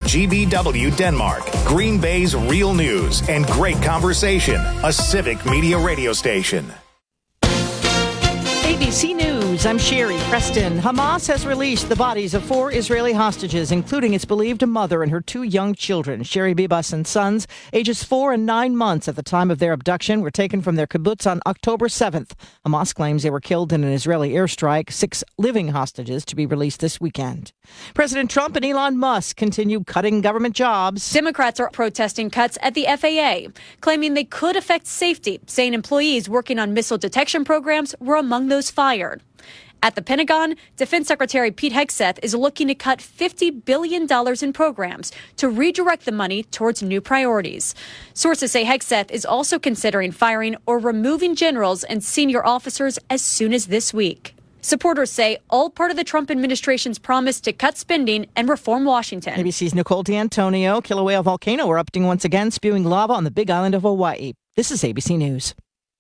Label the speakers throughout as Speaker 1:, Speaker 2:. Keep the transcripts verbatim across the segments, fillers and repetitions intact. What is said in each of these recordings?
Speaker 1: G B W Denmark, Green Bay's real news and great conversation, a Civic Media radio station.
Speaker 2: A B C News, I'm Sherry Preston. Hamas has released the bodies of four Israeli hostages, including its believed mother and her two young children. Sherry Bibas and sons, ages four and nine months at the time of their abduction, were taken from their kibbutz on October seventh. Hamas claims they were killed in an Israeli airstrike. Six living hostages to be released this weekend. President Trump and Elon Musk continue cutting government jobs.
Speaker 3: Democrats are protesting cuts at the F A A, claiming they could affect safety, saying employees working on missile detection programs were among those fired. At the Pentagon, Defense Secretary Pete Hegseth is looking to cut fifty billion dollars in programs to redirect the money towards new priorities. Sources say Hegseth is also considering firing or removing generals and senior officers as soon as this week. Supporters say all part of the Trump administration's promise to cut spending and reform Washington.
Speaker 2: A B C's Nicole D'Antonio. Kilauea volcano erupting once again, spewing lava on the Big Island of Hawaii. This is A B C News.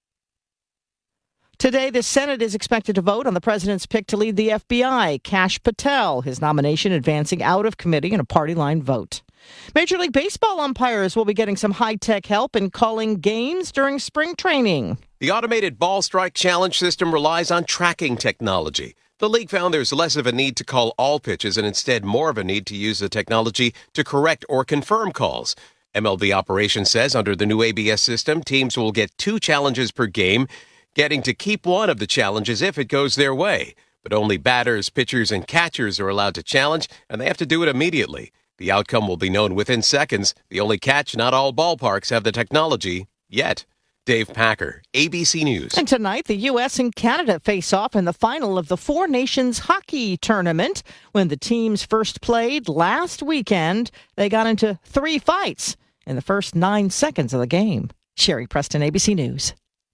Speaker 2: Today, the Senate is expected to vote on the president's pick to lead the F B I, Kash Patel, his nomination advancing out of committee in a party-line vote. Major League Baseball umpires will be getting some high-tech help in calling games during spring training.
Speaker 4: The automated ball strike challenge system relies on tracking technology. The league found there's less of a need to call all pitches and instead more of a need to use the technology to correct or confirm calls. M L B Operations says under the new A B S system, teams will get two challenges per game, getting to keep one of the challenges if it goes their way. But only batters, pitchers, and catchers are allowed to challenge, and they have to do it immediately. The outcome will be known within seconds. The only catch, not all ballparks have the technology yet. Dave Packer, A B C News.
Speaker 2: And tonight, the U S and Canada face off in the final of the Four Nations Hockey Tournament. When the teams first played last weekend, they got into three fights in the first nine seconds of the game. Sherry Preston, A B C News.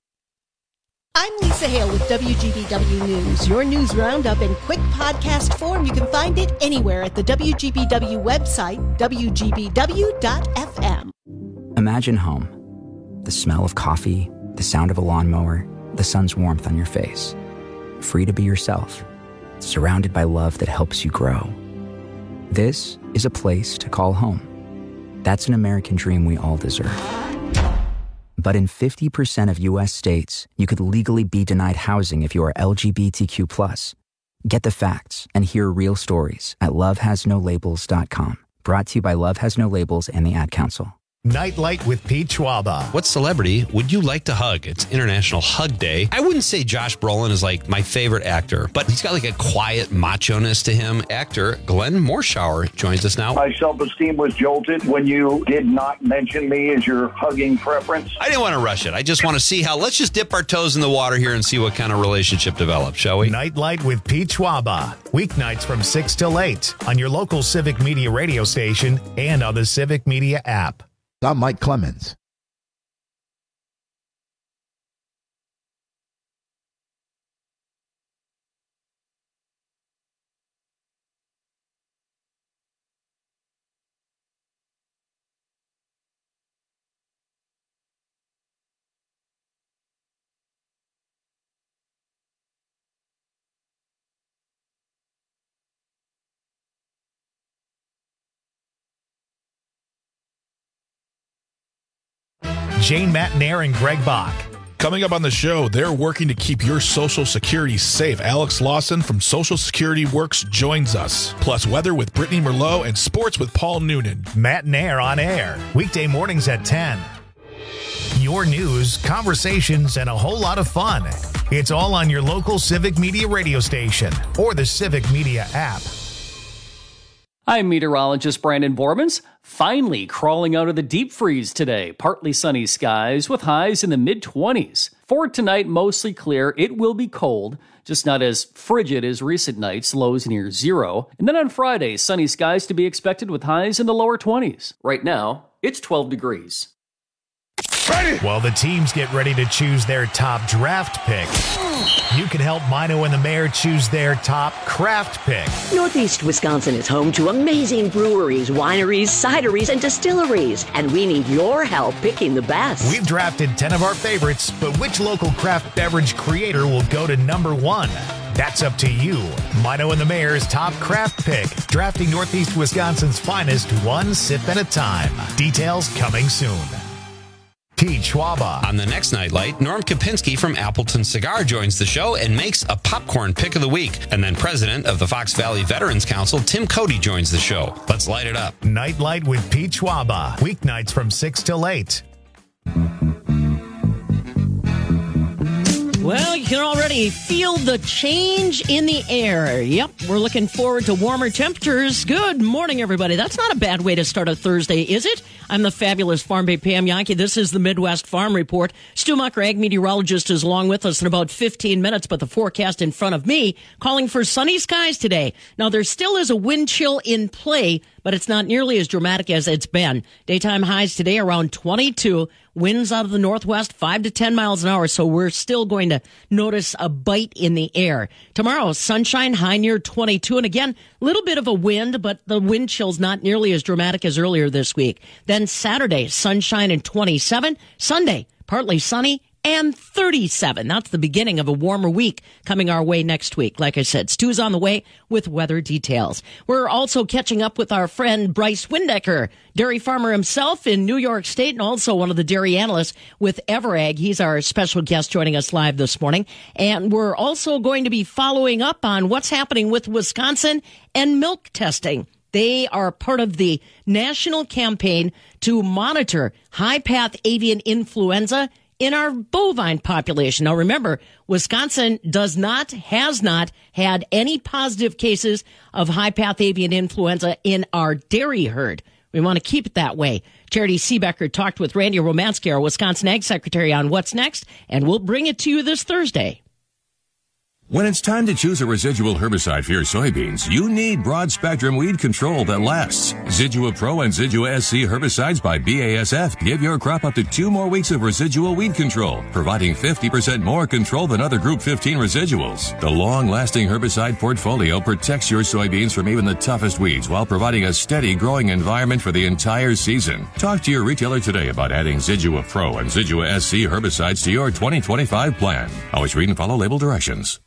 Speaker 5: I'm Lisa Hale with W G B W News. Your news roundup in quick podcast form. You can find it anywhere at the W G B W website, W G B W dot F M.
Speaker 6: Imagine home. The smell of coffee, the sound of a lawnmower, the sun's warmth on your face. Free to be yourself. Surrounded by love that helps you grow. This is a place to call home. That's an American dream we all deserve. But in fifty percent of U S states, you could legally be denied housing if you are L G B T Q plus. Get the facts and hear real stories at love has no labels dot com. Brought to you by Love Has No Labels and the Ad Council.
Speaker 1: Nightlight with Pete Schwaba.
Speaker 7: What celebrity would you like to hug? It's International Hug Day. I wouldn't say Josh Brolin is like my favorite actor, but he's got like a quiet macho-ness to him. Actor Glenn Morshower joins us now.
Speaker 8: My self-esteem was jolted when you did not mention me as your hugging preference.
Speaker 7: I didn't want to rush it. I just want to see how, let's just dip our toes in the water here and see what kind of relationship develops, shall we?
Speaker 1: Nightlight with Pete Schwaba. Weeknights from six till eight on your local Civic Media radio station and on the Civic Media app.
Speaker 9: I'm Mike Clemens.
Speaker 1: Jane Matnair and Greg Bach.
Speaker 10: Coming up on the show, they're working to keep your Social Security safe. Alex Lawson from Social Security Works joins us. Plus weather with Brittany Merlot and sports with Paul Noonan.
Speaker 1: Matnair on air, weekday mornings at ten. Your news, conversations, and a whole lot of fun. It's all on your local Civic Media radio station or the Civic Media app.
Speaker 11: I'm meteorologist Brandon Bormans, finally crawling out of the deep freeze today. Partly sunny skies with highs in the mid-twenties. For tonight, mostly clear. It will be cold, just not as frigid as recent nights, lows near zero. And then on Friday, sunny skies to be expected with highs in the lower twenties. Right now, it's twelve degrees.
Speaker 1: Ready. While the teams get ready to choose their top draft pick, you can help Mino and the Mayor choose their top craft pick.
Speaker 12: Northeast Wisconsin is home to amazing breweries, wineries, cideries, and distilleries, and we need your help picking the best.
Speaker 1: We've drafted ten of our favorites, but which local craft beverage creator will go to number one? That's up to you. Mino and the Mayor's top craft pick, drafting Northeast Wisconsin's finest one sip at a time. Details coming soon. Pete Schwaba.
Speaker 7: On the next Nightlight, Norm Kopinski from Appleton Cigar joins the show and makes a popcorn pick of the week. And then president of the Fox Valley Veterans Council, Tim Cody, joins the show. Let's light it up.
Speaker 1: Nightlight with Pete Schwaba. Weeknights from six till eight.
Speaker 2: Well, you can already feel the change in the air. Yep, we're looking forward to warmer temperatures. Good morning, everybody. That's not a bad way to start a Thursday, is it? I'm the fabulous Farm Bay Pam Yankee. This is the Midwest Farm Report. Stu Mucker, ag meteorologist, is along with us in about fifteen minutes, but the forecast in front of me calling for sunny skies today. Now, there still is a wind chill in play, but it's not nearly as dramatic as it's been. Daytime highs today around twenty-two. Winds out of the northwest, five to ten miles an hour, so we're still going to notice a bite in the air. Tomorrow, sunshine, high near twenty-two, and again, a little bit of a wind, but the wind chill's not nearly as dramatic as earlier this week. Then Saturday, sunshine and twenty-seven. Sunday, partly sunny and thirty-seven. That's the beginning of a warmer week coming our way next week. Like I said, Stu's on the way with weather details. We're also catching up with our friend Bryce Windecker, dairy farmer himself in New York State and also one of the dairy analysts with Everag. He's our special guest joining us live this morning. And we're also going to be following up on what's happening with Wisconsin and milk testing. They are part of the national campaign to monitor high-path avian influenza in our bovine population. Now, remember, Wisconsin does not, has not had any positive cases of high-path avian influenza in our dairy herd. We want to keep it that way. Charity Seebecker talked with Randy Romansky, our Wisconsin Ag Secretary, on what's next, and we'll bring it to you this Thursday.
Speaker 9: When it's time to choose a residual herbicide for your soybeans, you need broad-spectrum weed control that lasts. Zidua Pro and Zidua S C herbicides by B A S F give your crop up to two more weeks of residual weed control, providing fifty percent more control than other Group fifteen residuals. The long-lasting herbicide portfolio protects your soybeans from even the toughest weeds while providing a steady growing environment for the entire season. Talk to your retailer today about adding Zidua Pro and Zidua S C herbicides to your twenty twenty-five plan. Always read and follow label directions.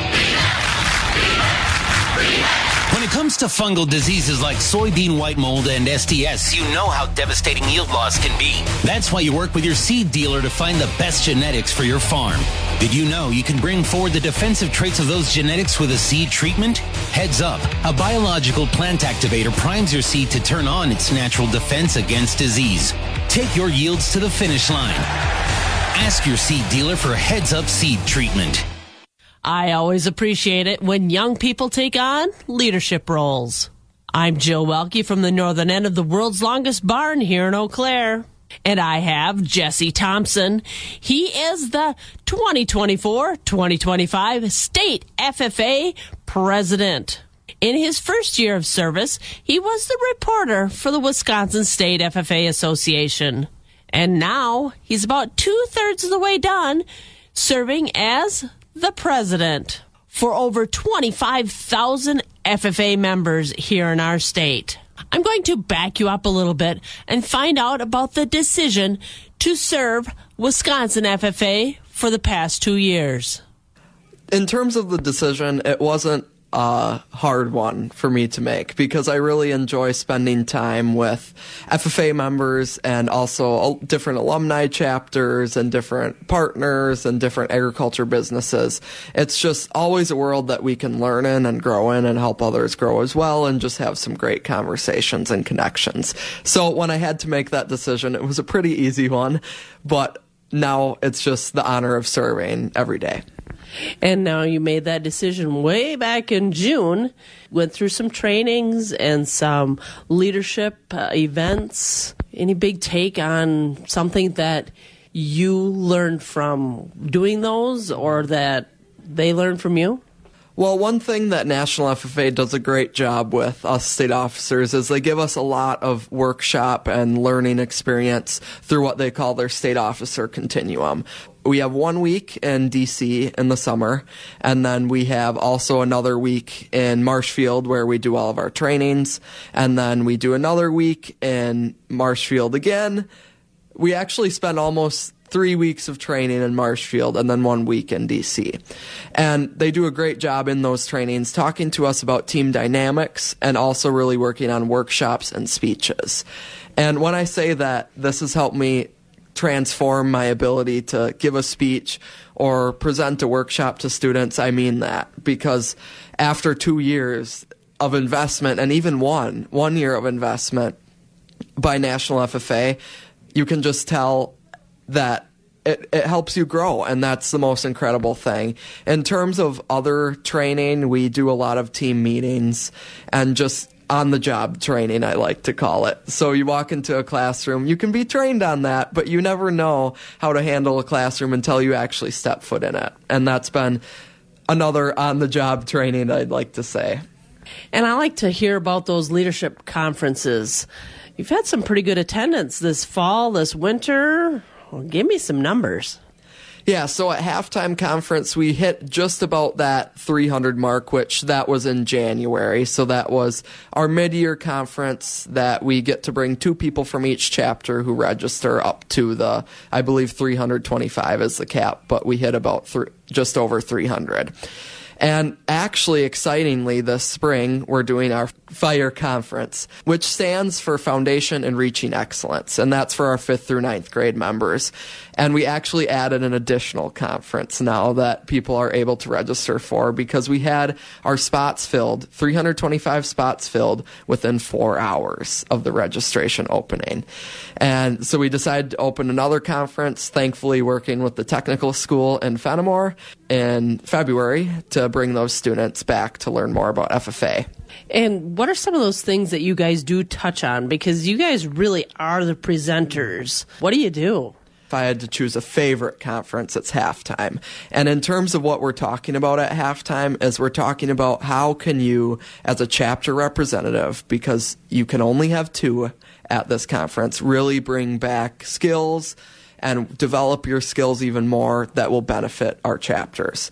Speaker 13: When it comes to fungal diseases like soybean white mold and S T S, you know how devastating yield loss can be. That's why you work with your seed dealer to find the best genetics for your farm. Did you know you can bring forward the defensive traits of those genetics with a seed treatment? Heads up, a biological plant activator primes your seed to turn on its natural defense against disease. Take your yields to the finish line. Ask your seed dealer for Heads Up seed treatment.
Speaker 14: I always appreciate it when young people take on leadership roles. I'm Jill Welke from the northern end of the world's longest barn here in Eau Claire. And I have Jesse Thompson. He is the twenty twenty-four twenty twenty-five State F F A President. In his first year of service, he was the reporter for the Wisconsin State F F A Association. And now he's about two-thirds of the way done serving as the president for over twenty-five thousand F F A members here in our state. I'm going to back you up a little bit and find out about the decision to serve Wisconsin F F A for the past two years.
Speaker 15: In terms of the decision, it wasn't a hard one for me to make because I really enjoy spending time with F F A members and also different alumni chapters and different partners and different agriculture businesses. It's just always a world that we can learn in and grow in and help others grow as well and just have some great conversations and connections. So when I had to make that decision, it was a pretty easy one, but now it's just the honor of serving every day.
Speaker 14: And now you made that decision way back in June, went through some trainings and some leadership uh, events. Any big take on something that you learned from doing those or that they learned from you?
Speaker 15: Well, one thing that National F F A does a great job with us state officers is they give us a lot of workshop and learning experience through what they call their state officer continuum. We have one week in D C in the summer, and then we have also another week in Marshfield where we do all of our trainings, and then we do another week in Marshfield again, We actually spent almost three weeks of training in Marshfield and then one week in D C. And they do a great job in those trainings talking to us about team dynamics and also really working on workshops and speeches. And when I say that this has helped me transform my ability to give a speech or present a workshop to students, I mean that. Because after two years of investment, and even one, one year of investment by National F F A, you can just tell that it, it helps you grow, and that's the most incredible thing. In terms of other training, we do a lot of team meetings and just on-the-job training, I like to call it. So you walk into a classroom, you can be trained on that, but you never know how to handle a classroom until you actually step foot in it. And that's been another on-the-job training, I'd like to say.
Speaker 14: And I like to hear about those leadership conferences. You've had some pretty good attendance this fall, this winter. Well, give me some numbers.
Speaker 15: Yeah, so at Halftime Conference, we hit just about that three hundred mark, which that was in January. So that was our mid-year conference that we get to bring two people from each chapter who register up to the, I believe, three hundred twenty-five is the cap, but we hit about th- just over three hundred. And actually, excitingly, this spring, we're doing our FIRE conference, which stands for Foundation in Reaching Excellence, and that's for our fifth through ninth grade members. And we actually added an additional conference now that people are able to register for, because we had our spots filled, three hundred twenty-five spots filled within four hours of the registration opening. And so we decided to open another conference, thankfully working with the technical school in Fenimore in February to bring those students back to learn more about F F A.
Speaker 14: And what are some of those things that you guys do touch on? Because you guys really are the presenters. What do you do?
Speaker 15: If I had to choose a favorite conference, it's Halftime. And in terms of what we're talking about at Halftime is we're talking about how can you, as a chapter representative, because you can only have two at this conference, really bring back skills and develop your skills even more that will benefit our chapters.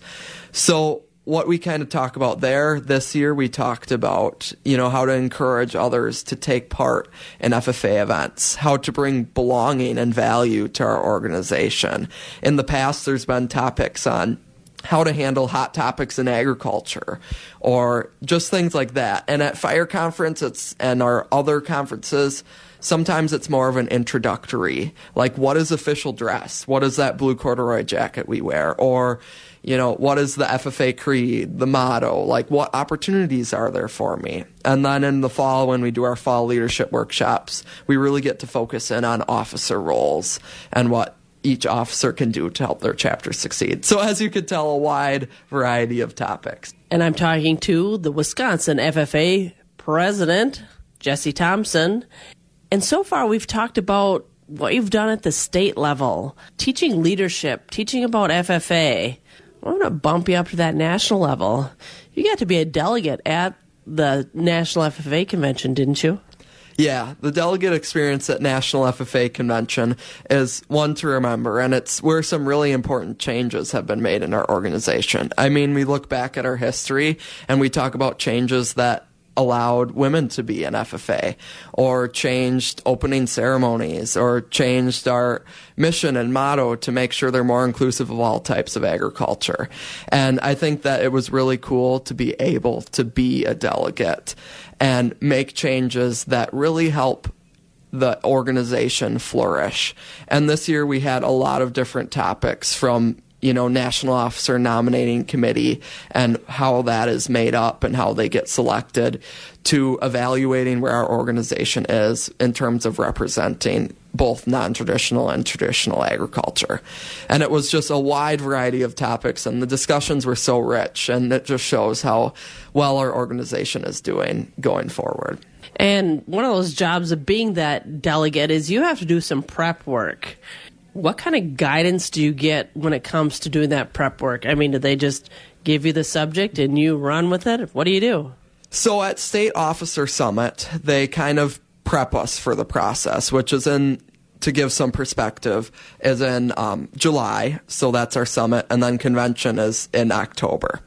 Speaker 15: So what we kind of talk about there this year, we talked about, you know, how to encourage others to take part in F F A events, how to bring belonging and value to our organization. In the past, there's been topics on how to handle hot topics in agriculture or just things like that. And at FIRE Conference it's, and our other conferences, sometimes it's more of an introductory, like what is official dress? What is that blue corduroy jacket we wear? Or, you know, what is the F F A creed, the motto? Like, what opportunities are there for me? And then in the fall, when we do our fall leadership workshops, we really get to focus in on officer roles and what each officer can do to help their chapter succeed. So as you could tell, a wide variety of topics.
Speaker 14: And I'm talking to the Wisconsin F F A president, Jesse Thompson. And so far, we've talked about what you've done at the state level, teaching leadership, teaching about F F A. I want to bump you up to that national level. You got to be a delegate at the National F F A Convention, didn't you?
Speaker 15: Yeah, the delegate experience at National F F A Convention is one to remember, and it's where some really important changes have been made in our organization. I mean, we look back at our history, and we talk about changes that allowed women to be in F F A, or changed opening ceremonies, or changed our mission and motto to make sure they're more inclusive of all types of agriculture. And I think that it was really cool to be able to be a delegate and make changes that really help the organization flourish. And this year we had a lot of different topics, from you know, National Officer Nominating Committee and how that is made up and how they get selected, to evaluating where our organization is in terms of representing both non-traditional and traditional agriculture. And it was just a wide variety of topics, and the discussions were so rich, and it just shows how well our organization is doing going forward.
Speaker 14: And one of those jobs of being that delegate is you have to do some prep work. What kind of guidance do you get when it comes to doing that prep work? I mean, do they just give you the subject and you run with it? What do you do?
Speaker 15: So at State Officer Summit, they kind of prep us for the process, which is in, to give some perspective, is in um, July. So that's our summit. And then convention is in October.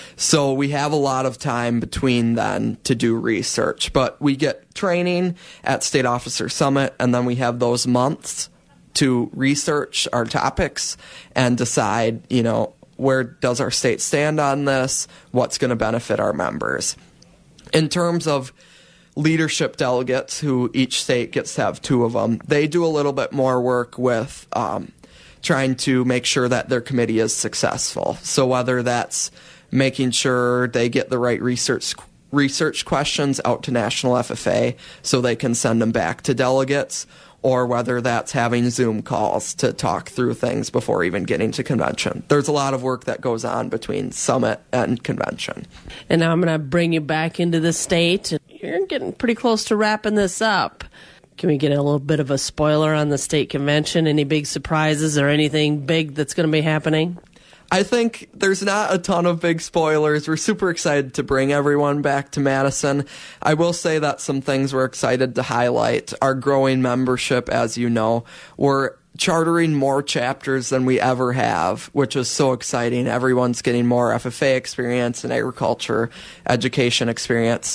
Speaker 15: So we have a lot of time between then to do research. But we get training at State Officer Summit, and then we have those months to research our topics and decide, you know, where does our state stand on this? What's going to benefit our members? In terms of leadership delegates, who each state gets to have two of them, they do a little bit more work with um, trying to make sure that their committee is successful. So whether that's making sure they get the right research research questions out to National F F A so they can send them back to delegates, or whether that's having Zoom calls to talk through things before even getting to convention. There's a lot of work that goes on between summit and convention.
Speaker 14: And now I'm going to bring you back into the state. You're getting pretty close to wrapping this up. Can we get a little bit of a spoiler on the state convention? Any big surprises or anything big that's going to be happening?
Speaker 15: I think there's not a ton of big spoilers. We're super excited to bring everyone back to Madison. I will say that some things we're excited to highlight. Our growing membership, as you know. We're chartering more chapters than we ever have, which is so exciting. Everyone's getting more F F A experience and agriculture education experience.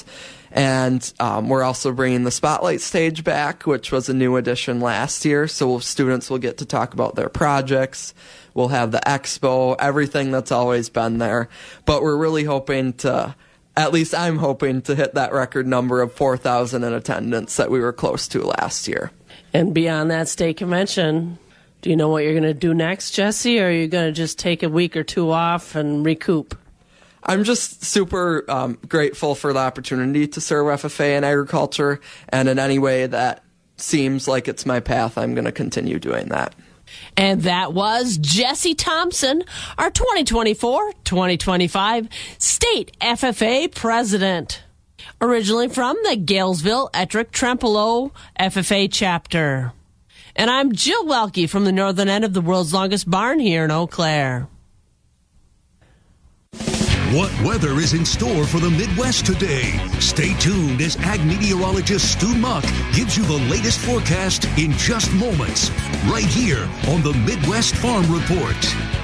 Speaker 15: And um, we're also bringing the Spotlight stage back, which was a new addition last year. So students will get to talk about their projects. We'll have the expo, everything that's always been there. But we're really hoping to, at least I'm hoping to hit that record number of four thousand in attendance that we were close to last year.
Speaker 14: And beyond that state convention, do you know what you're going to do next, Jesse? Or are you going to just take a week or two off and recoup?
Speaker 15: I'm just super um, grateful for the opportunity to serve F F A in agriculture. And in any way that seems like it's my path, I'm going to continue doing that.
Speaker 14: And that was Jesse Thompson, our twenty twenty-four twenty twenty-five State F F A President. Originally from the Galesville Ettrick Trempealeau F F A chapter. And I'm Jill Welke from the northern end of the world's longest barn here in Eau Claire.
Speaker 16: What weather is in store for the Midwest today? Stay tuned as ag meteorologist Stu Muck gives you the latest forecast in just moments, right here on the Midwest Farm Report.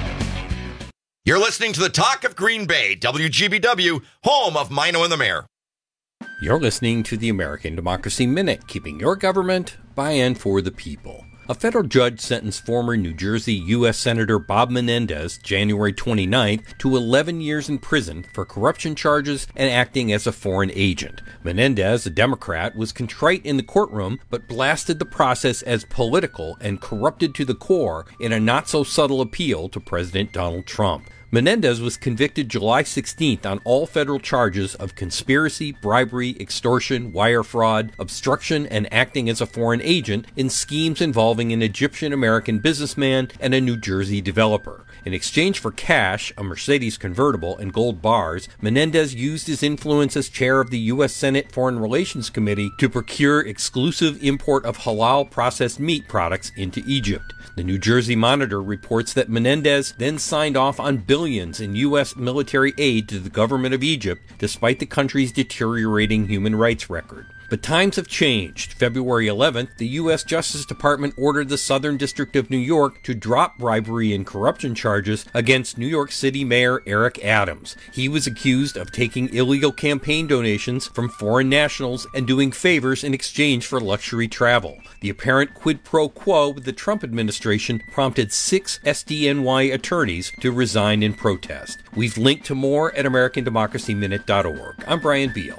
Speaker 17: You're listening to the Talk of Green Bay, W G B W, home of Mino and the Mayor.
Speaker 18: You're listening to the American Democracy Minute, keeping your government by and for the people. A federal judge sentenced former New Jersey U S Senator Bob Menendez January twenty-ninth to eleven years in prison for corruption charges and acting as a foreign agent. Menendez, a Democrat, was contrite in the courtroom but blasted the process as political and corrupted to the core in a not-so-subtle appeal to President Donald Trump. Menendez was convicted July sixteenth on all federal charges of conspiracy, bribery, extortion, wire fraud, obstruction, and acting as a foreign agent in schemes involving an Egyptian-American businessman and a New Jersey developer. In exchange for cash, a Mercedes convertible, and gold bars, Menendez used his influence as chair of the U S Senate Foreign Relations Committee to procure exclusive import of halal processed meat products into Egypt. The New Jersey Monitor reports that Menendez then signed off on billions in U S military aid to the government of Egypt, despite the country's deteriorating human rights record. But times have changed. February eleventh, the U S Justice Department ordered the Southern District of New York to drop bribery and corruption charges against New York City Mayor Eric Adams. He was accused of taking illegal campaign donations from foreign nationals and doing favors in exchange for luxury travel. The apparent quid pro quo with the Trump administration prompted six S D N Y attorneys to resign in protest. We've linked to more at American Democracy Minute dot org. I'm Brian Beal.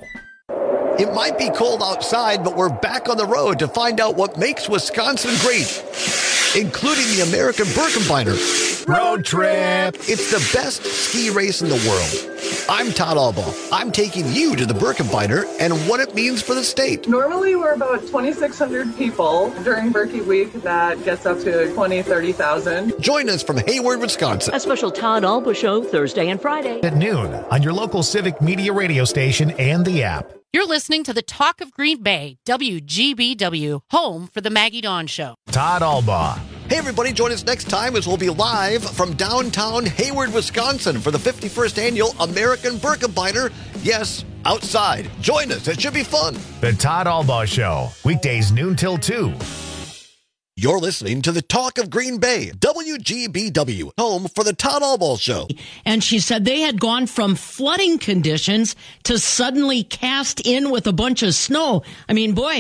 Speaker 19: It might be cold outside, but we're back on the road to find out what makes Wisconsin great, including the American Birkebeiner Road Trip. It's the best ski race in the world. I'm Todd Albaugh. I'm taking you to the Birkebeiner and what it means for the state.
Speaker 20: Normally, we're about twenty-six hundred people. During Birkie Week, that gets up to twenty, thirty thousand.
Speaker 19: Join us from Hayward, Wisconsin.
Speaker 12: A special Todd Albaugh show Thursday and Friday
Speaker 1: at noon on your local Civic Media radio station and the app.
Speaker 21: You're listening to the Talk of Green Bay, W G B W, home for the Maggie Dawn Show.
Speaker 1: Todd Albaugh.
Speaker 19: Hey, everybody, join us next time as we'll be live from downtown Hayward, Wisconsin for the fifty-first Annual American Birkebeiner. Yes, outside. Join us. It should be fun.
Speaker 1: The Todd Albaugh Show, weekdays noon till two.
Speaker 19: You're listening to the Talk of Green Bay, W G B W, home for the Todd Albaugh Show.
Speaker 22: And she said they had gone from flooding conditions to suddenly cast in with a bunch of snow. I mean, boy,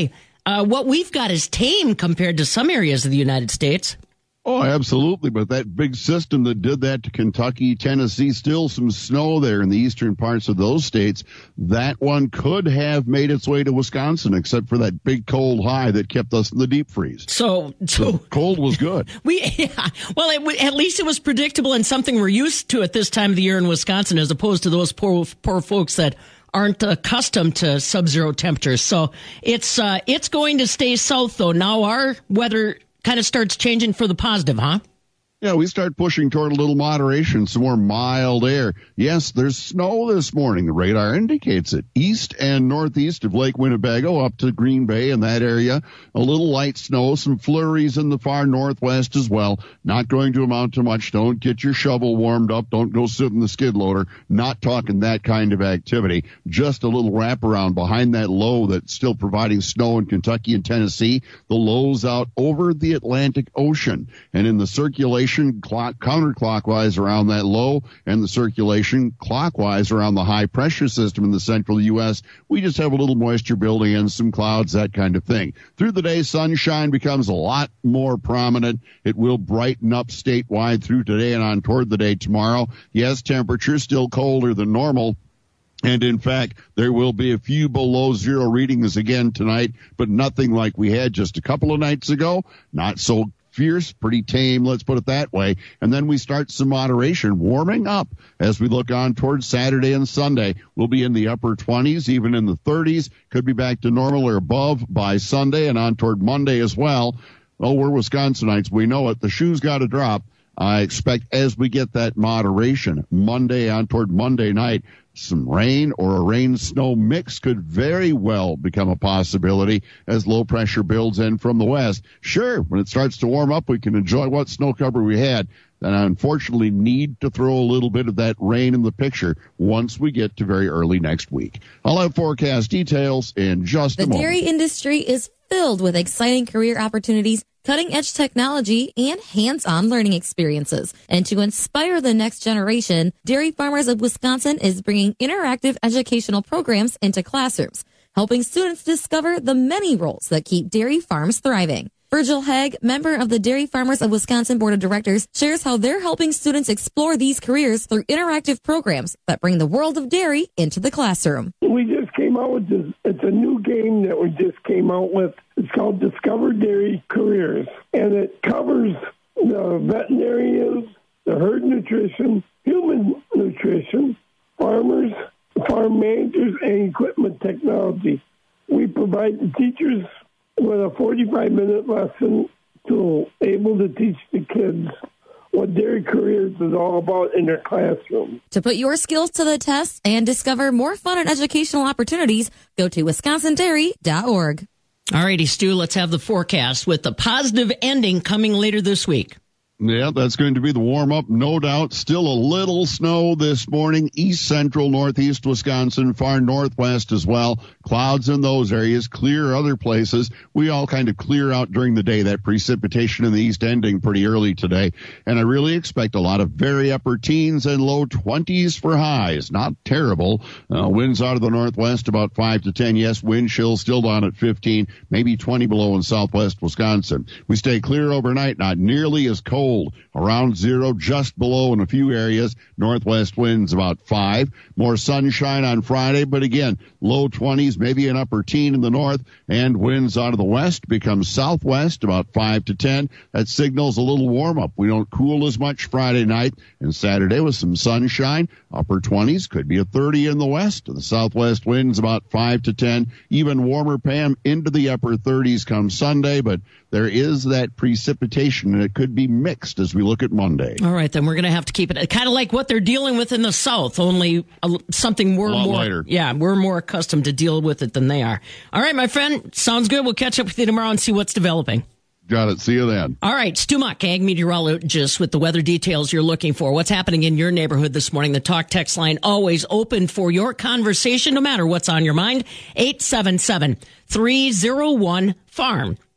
Speaker 22: uh, what we've got is tame compared to some areas of the United States.
Speaker 3: Oh, absolutely. But that big system that did that to Kentucky, Tennessee, still some snow there in the eastern parts of those states. That one could have made its way to Wisconsin, except for that big cold high that kept us in the deep freeze.
Speaker 22: So, so,
Speaker 3: so cold was good.
Speaker 22: We, yeah, well, it, at least it was predictable and something we're used to at this time of the year in Wisconsin, as opposed to those poor, poor folks that aren't accustomed to sub-zero temperatures. So it's, uh, it's going to stay south though. Now our weather kind of starts changing for the positive, huh?
Speaker 3: Yeah, we start pushing toward a little moderation, some more mild air. Yes, there's snow this morning. The radar indicates it. East and northeast of Lake Winnebago up to Green Bay in that area. A little light snow, some flurries in the far northwest as well. Not going to amount to much. Don't get your shovel warmed up. Don't go sit in the skid loader. Not talking that kind of activity. Just a little wraparound behind that low that's still providing snow in Kentucky and Tennessee. The low's out over the Atlantic Ocean. And in the circulation, Clock, counterclockwise around that low, and the circulation clockwise around the high pressure system in the central U S. We just have a little moisture building in, some clouds, that kind of thing. Through the day, sunshine becomes a lot more prominent. It will brighten up statewide through today and on toward the day tomorrow. Yes, temperature still colder than normal. And in fact, there will be a few below zero readings again tonight, but nothing like we had just a couple of nights ago. Not so fierce, pretty tame, let's put it that way. And then we start some moderation, warming up as we look on towards Saturday and Sunday. We'll be in the upper twenties, even in the thirties. Could be back to normal or above by Sunday and on toward Monday as well. Oh, we're Wisconsinites. We know it. The shoe's got to drop. I expect as we get that moderation, Monday on toward Monday night, some rain or a rain-snow mix could very well become a possibility as low pressure builds in from the west. Sure, when it starts to warm up, we can enjoy what snow cover we had. And I unfortunately need to throw a little bit of that rain in the picture once we get to very early next week. I'll have forecast details in just a moment.
Speaker 4: The dairy industry is filled with exciting career opportunities, cutting-edge technology, and hands-on learning experiences. And to inspire the next generation, Dairy Farmers of Wisconsin is bringing interactive educational programs into classrooms, helping students discover the many roles that keep dairy farms thriving. Virgil Haig, member of the Dairy Farmers of Wisconsin Board of Directors, shares how they're helping students explore these careers through interactive programs that bring the world of dairy into the classroom.
Speaker 23: We just came out with this. It's a new game that we just came out with. It's called Discover Dairy Careers, and it covers the veterinarians, the herd nutrition, human nutrition, farmers, farm managers, and equipment technology. We provide the teachers with a forty-five minute lesson to able to teach the kids what dairy careers is all about in their classroom.
Speaker 4: To put your skills to the test and discover more fun and educational opportunities, go to wisconsin dairy dot org.
Speaker 22: All righty, Stu, let's have the forecast with the positive ending coming later this week.
Speaker 3: Yeah, that's going to be the warm-up, no doubt. Still a little snow this morning, east central, northeast Wisconsin, far northwest as well. Clouds in those areas, clear other places. We all kind of clear out during the day, that precipitation in the east ending pretty early today. And I really expect a lot of very upper teens and low twenties for highs. Not terrible. Uh, winds out of the northwest about five to ten. Yes, wind chill still down at fifteen, maybe twenty below in southwest Wisconsin. We stay clear overnight, not nearly as cold. Around zero, just below in a few areas. Northwest winds about five. More sunshine on Friday, but again, low twenties, maybe an upper teen in the north, and winds out of the west become southwest about five to ten. That signals a little warm up. We don't cool as much Friday night, and Saturday with some sunshine, upper twenties, could be a thirty in the west. The southwest winds about five to ten. Even warmer, Pam, into the upper thirties come Sunday, but there is that precipitation, and it could be mixed as we look at Monday.
Speaker 22: All right, then we're going to have to keep it kind of like what they're dealing with in the South, only a, something we're more,
Speaker 3: lighter.
Speaker 22: yeah, we're more accustomed to deal with it than they are. All right, my friend, sounds good. We'll catch up with you tomorrow and see what's developing.
Speaker 3: Got it. See you then.
Speaker 22: All right, Stu Muck, ag meteorologist with the weather details you're looking for. What's happening in your neighborhood this morning? The talk text line always open for your conversation, no matter what's on your mind. eight seven seven, three oh one, farm.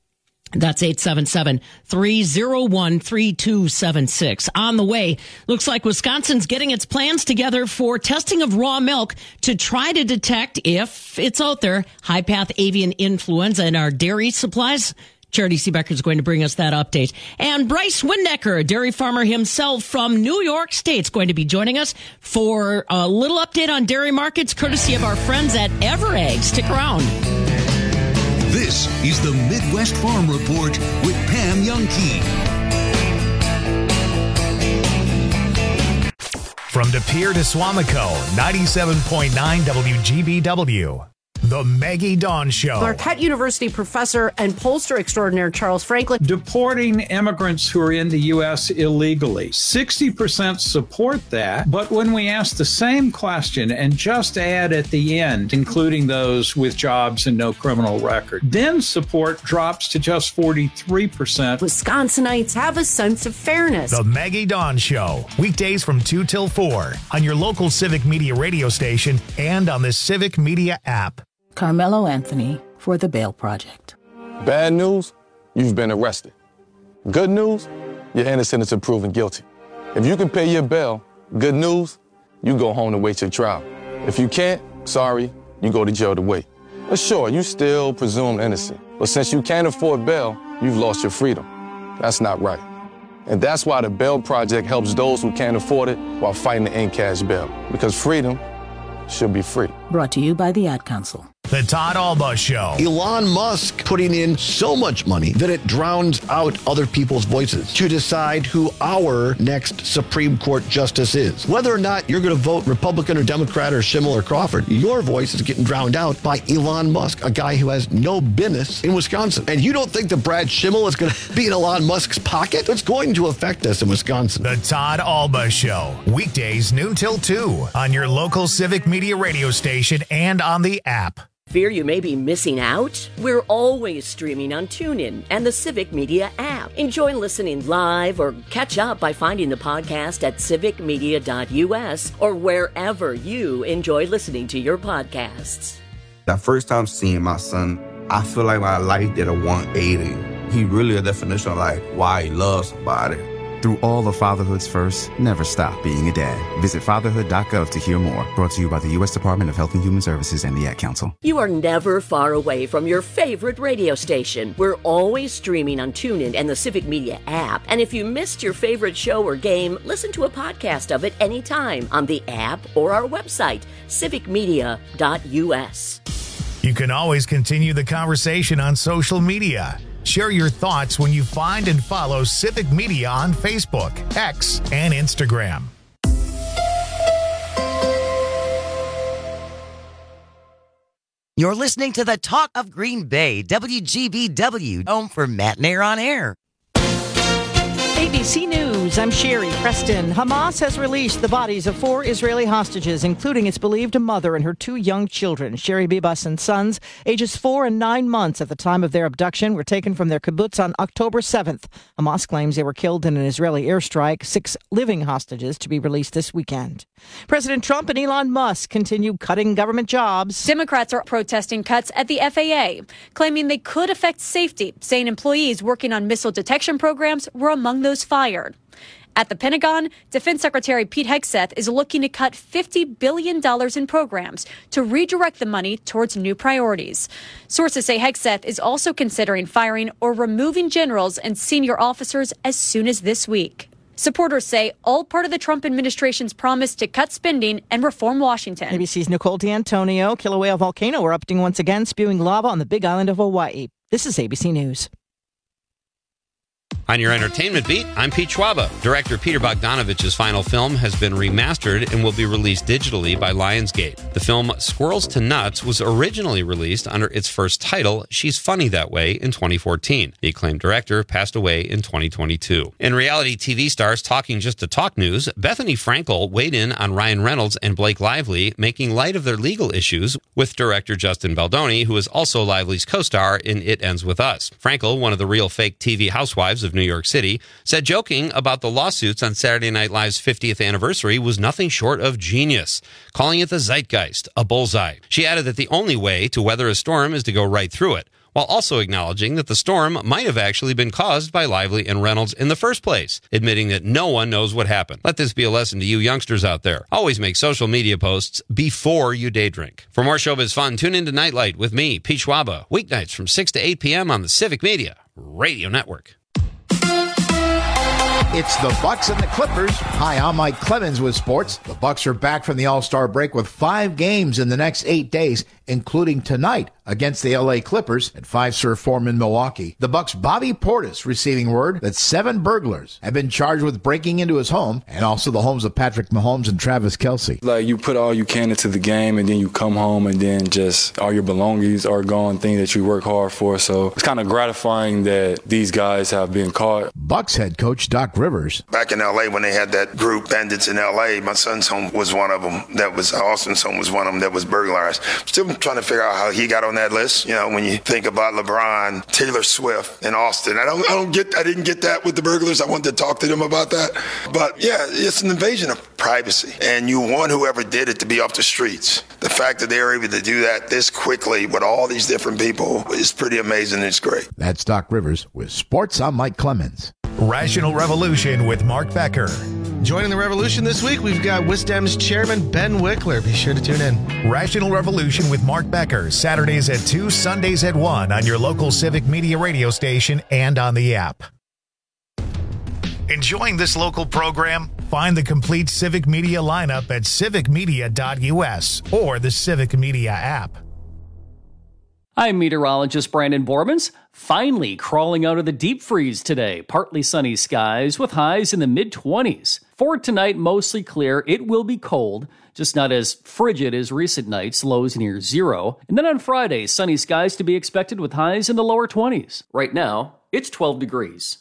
Speaker 22: That's eight seven seven, three oh one, three two seven six. On the way, looks like Wisconsin's getting its plans together for testing of raw milk to try to detect, if it's out there, high-path avian influenza in our dairy supplies. Charity Seebecker is going to bring us that update. And Bryce Windecker, a dairy farmer himself from New York State, is going to be joining us for a little update on dairy markets, courtesy of our friends at EverEgg. Stick around.
Speaker 16: This is the Midwest Farm Report with Pam Youngkey.
Speaker 1: From De Pere to Swamico, ninety-seven point nine W G B W. The Maggie Dawn Show.
Speaker 5: Marquette University professor and pollster extraordinaire Charles Franklin.
Speaker 6: Deporting immigrants who are in the U S illegally. sixty percent support that, but when we ask the same question and just add at the end, including those with jobs and no criminal record, then support drops to just forty-three percent.
Speaker 5: Wisconsinites have a sense of fairness.
Speaker 1: The Maggie Dawn Show. Weekdays from two till four on your local Civic Media radio station and on the Civic Media app.
Speaker 8: Carmelo Anthony for the Bail Project.
Speaker 24: Bad news, you've been arrested. Good news, you're innocent until proven guilty. If you can pay your bail, good news, you go home to wait your trial. If you can't, sorry, you go to jail to wait. But sure, you still presumed innocent. But since you can't afford bail, you've lost your freedom. That's not right. And that's why the Bail Project helps those who can't afford it while fighting to end cash bail. Because freedom should be free.
Speaker 8: Brought to you by the Ad Council.
Speaker 1: The Todd Alba Show.
Speaker 19: Elon Musk putting in so much money that it drowns out other people's voices to decide who our next Supreme Court justice is. Whether or not you're going to vote Republican or Democrat or Schimmel or Crawford, your voice is getting drowned out by Elon Musk, a guy who has no business in Wisconsin. And you don't think that Brad Schimmel is going to be in Elon Musk's pocket? It's going to affect us in Wisconsin.
Speaker 1: The Todd Alba Show. Weekdays noon till two on your local Civic Media radio station and on the app.
Speaker 12: Fear you may be missing out? We're always streaming on TuneIn and the Civic Media app. Enjoy listening live or catch up by finding the podcast at civic media dot u s or wherever you enjoy listening to your podcasts.
Speaker 25: That first time seeing my son, I feel like my life did a one eighty. He really a definition of like why he loves somebody.
Speaker 26: Through all of fatherhood's first, never stop being a dad. Visit fatherhood dot gov to hear more. Brought to you by the U S Department of Health and Human Services and the Ad Council.
Speaker 12: You are never far away from your favorite radio station. We're always streaming on TuneIn and the Civic Media app. And if you missed your favorite show or game, listen to a podcast of it anytime on the app or our website, civic media dot u s.
Speaker 1: You can always continue the conversation on social media. Share your thoughts when you find and follow Civic Media on Facebook, X, and Instagram.
Speaker 27: You're listening to the Talk of Green Bay, W G B W, home for Matt Nair on Air.
Speaker 2: A B C News, I'm Sherry Preston. Hamas has released the bodies of four Israeli hostages, including its believed mother and her two young children. Sherry Bibas and sons, ages four and nine months at the time of their abduction, were taken from their kibbutz on October seventh. Hamas claims they were killed in an Israeli airstrike. Six living hostages to be released this weekend. President Trump and Elon Musk continue cutting government jobs.
Speaker 28: Democrats are protesting cuts at the F A A, claiming they could affect safety, saying employees working on missile detection programs were among those fired. At the Pentagon, Defense Secretary Pete Hegseth is looking to cut fifty billion dollars in programs to redirect the money towards new priorities. Sources say Hegseth is also considering firing or removing generals and senior officers as soon as this week. Supporters say all part of the Trump administration's promise to cut spending and reform Washington.
Speaker 2: A B C's Nicole D'Antonio. Kilauea volcano erupting once again, spewing lava on the Big Island of Hawaii. This is A B C News.
Speaker 7: On your entertainment beat, I'm Pete Schwaba. Director Peter Bogdanovich's final film has been remastered and will be released digitally by Lionsgate. The film Squirrels to Nuts was originally released under its first title, She's Funny That Way, in twenty fourteen. The acclaimed director passed away in twenty twenty-two. In reality T V stars talking just to talk news, Bethany Frankel weighed in on Ryan Reynolds and Blake Lively, making light of their legal issues with director Justin Baldoni, who is also Lively's co-star in It Ends With Us. Frankel, one of the real fake T V housewives of New York City, said joking about the lawsuits on Saturday Night Live's fiftieth anniversary was nothing short of genius, calling it the zeitgeist, a bullseye. She added that the only way to weather a storm is to go right through it. while also acknowledging that the storm might have actually been caused by Lively and Reynolds in the first place, admitting that no one knows what happened. Let this be a lesson to you youngsters out there. Always make social media posts before you day drink. For more showbiz fun, tune into Nightlight with me, Pete Schwaba, weeknights from six to eight p.m. on the Civic Media Radio Network.
Speaker 9: It's the Bucks and the Clippers. Hi, I'm Mike Clemens with sports. The Bucks are back from the All-Star break with five games in the next eight days, including tonight against the L A Clippers at Fiserv Forum in Milwaukee. The Bucks' Bobby Portis receiving word that seven burglars have been charged with breaking into his home and also the homes of Patrick Mahomes and Travis Kelce.
Speaker 10: Like, you put all you can into the game, and then you come home, and then just all your belongings are gone, things that you work hard for. So it's kind of gratifying that these guys have been caught.
Speaker 9: Bucks head coach Doc Rivers.
Speaker 11: Back in L A when they had that group, Bandits in L A, my son's home was one of them. That was Austin's home was one of them that was burglarized. Still trying to figure out how he got on that list. You know, when you think about LeBron, Taylor Swift, and Austin, I don't, I don't get, I didn't get that with the burglars. I wanted to talk to them about that. But yeah, it's an invasion of privacy, and you want whoever did it to be off the streets. The fact that they were able to do that this quickly with all these different people is pretty amazing. It's great.
Speaker 9: That's Doc Rivers with sports. I'm Mike Clemens.
Speaker 1: Rational Revolution with Mark Becker.
Speaker 13: Joining the revolution this week, we've got WisDem's chairman, Ben Wickler. Be sure to tune in.
Speaker 1: Rational Revolution with Mark Becker, Saturdays at two, Sundays at one on your local Civic Media radio station and on the app. Enjoying this local program? Find the complete Civic Media lineup at civic media dot u s or the Civic Media app.
Speaker 14: I'm meteorologist Brandon Bormans. Finally crawling out of the deep freeze today. Partly sunny skies with highs in the mid-twenties. For tonight, mostly clear. It will be cold, just not as frigid as recent nights, lows near zero. And then on Friday, sunny skies to be expected with highs in the lower twenties. Right now, it's twelve degrees.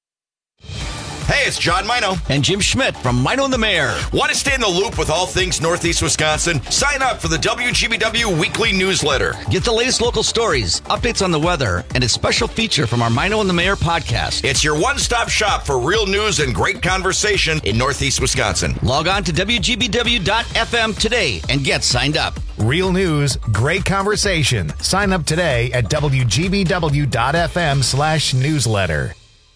Speaker 15: Hey, it's John Mino and Jim Schmidt from Mino and the Mayor. Want to stay in the loop with all things Northeast Wisconsin? Sign up for the W G B W weekly newsletter.
Speaker 17: Get the latest local stories, updates on the weather, and a special feature from our Mino and the Mayor podcast.
Speaker 15: It's your one-stop shop for real news and great conversation in Northeast Wisconsin.
Speaker 17: Log on to W G B W dot F M today and get signed up.
Speaker 1: Real news, great conversation. Sign up today at W G B W dot F M slash newsletter.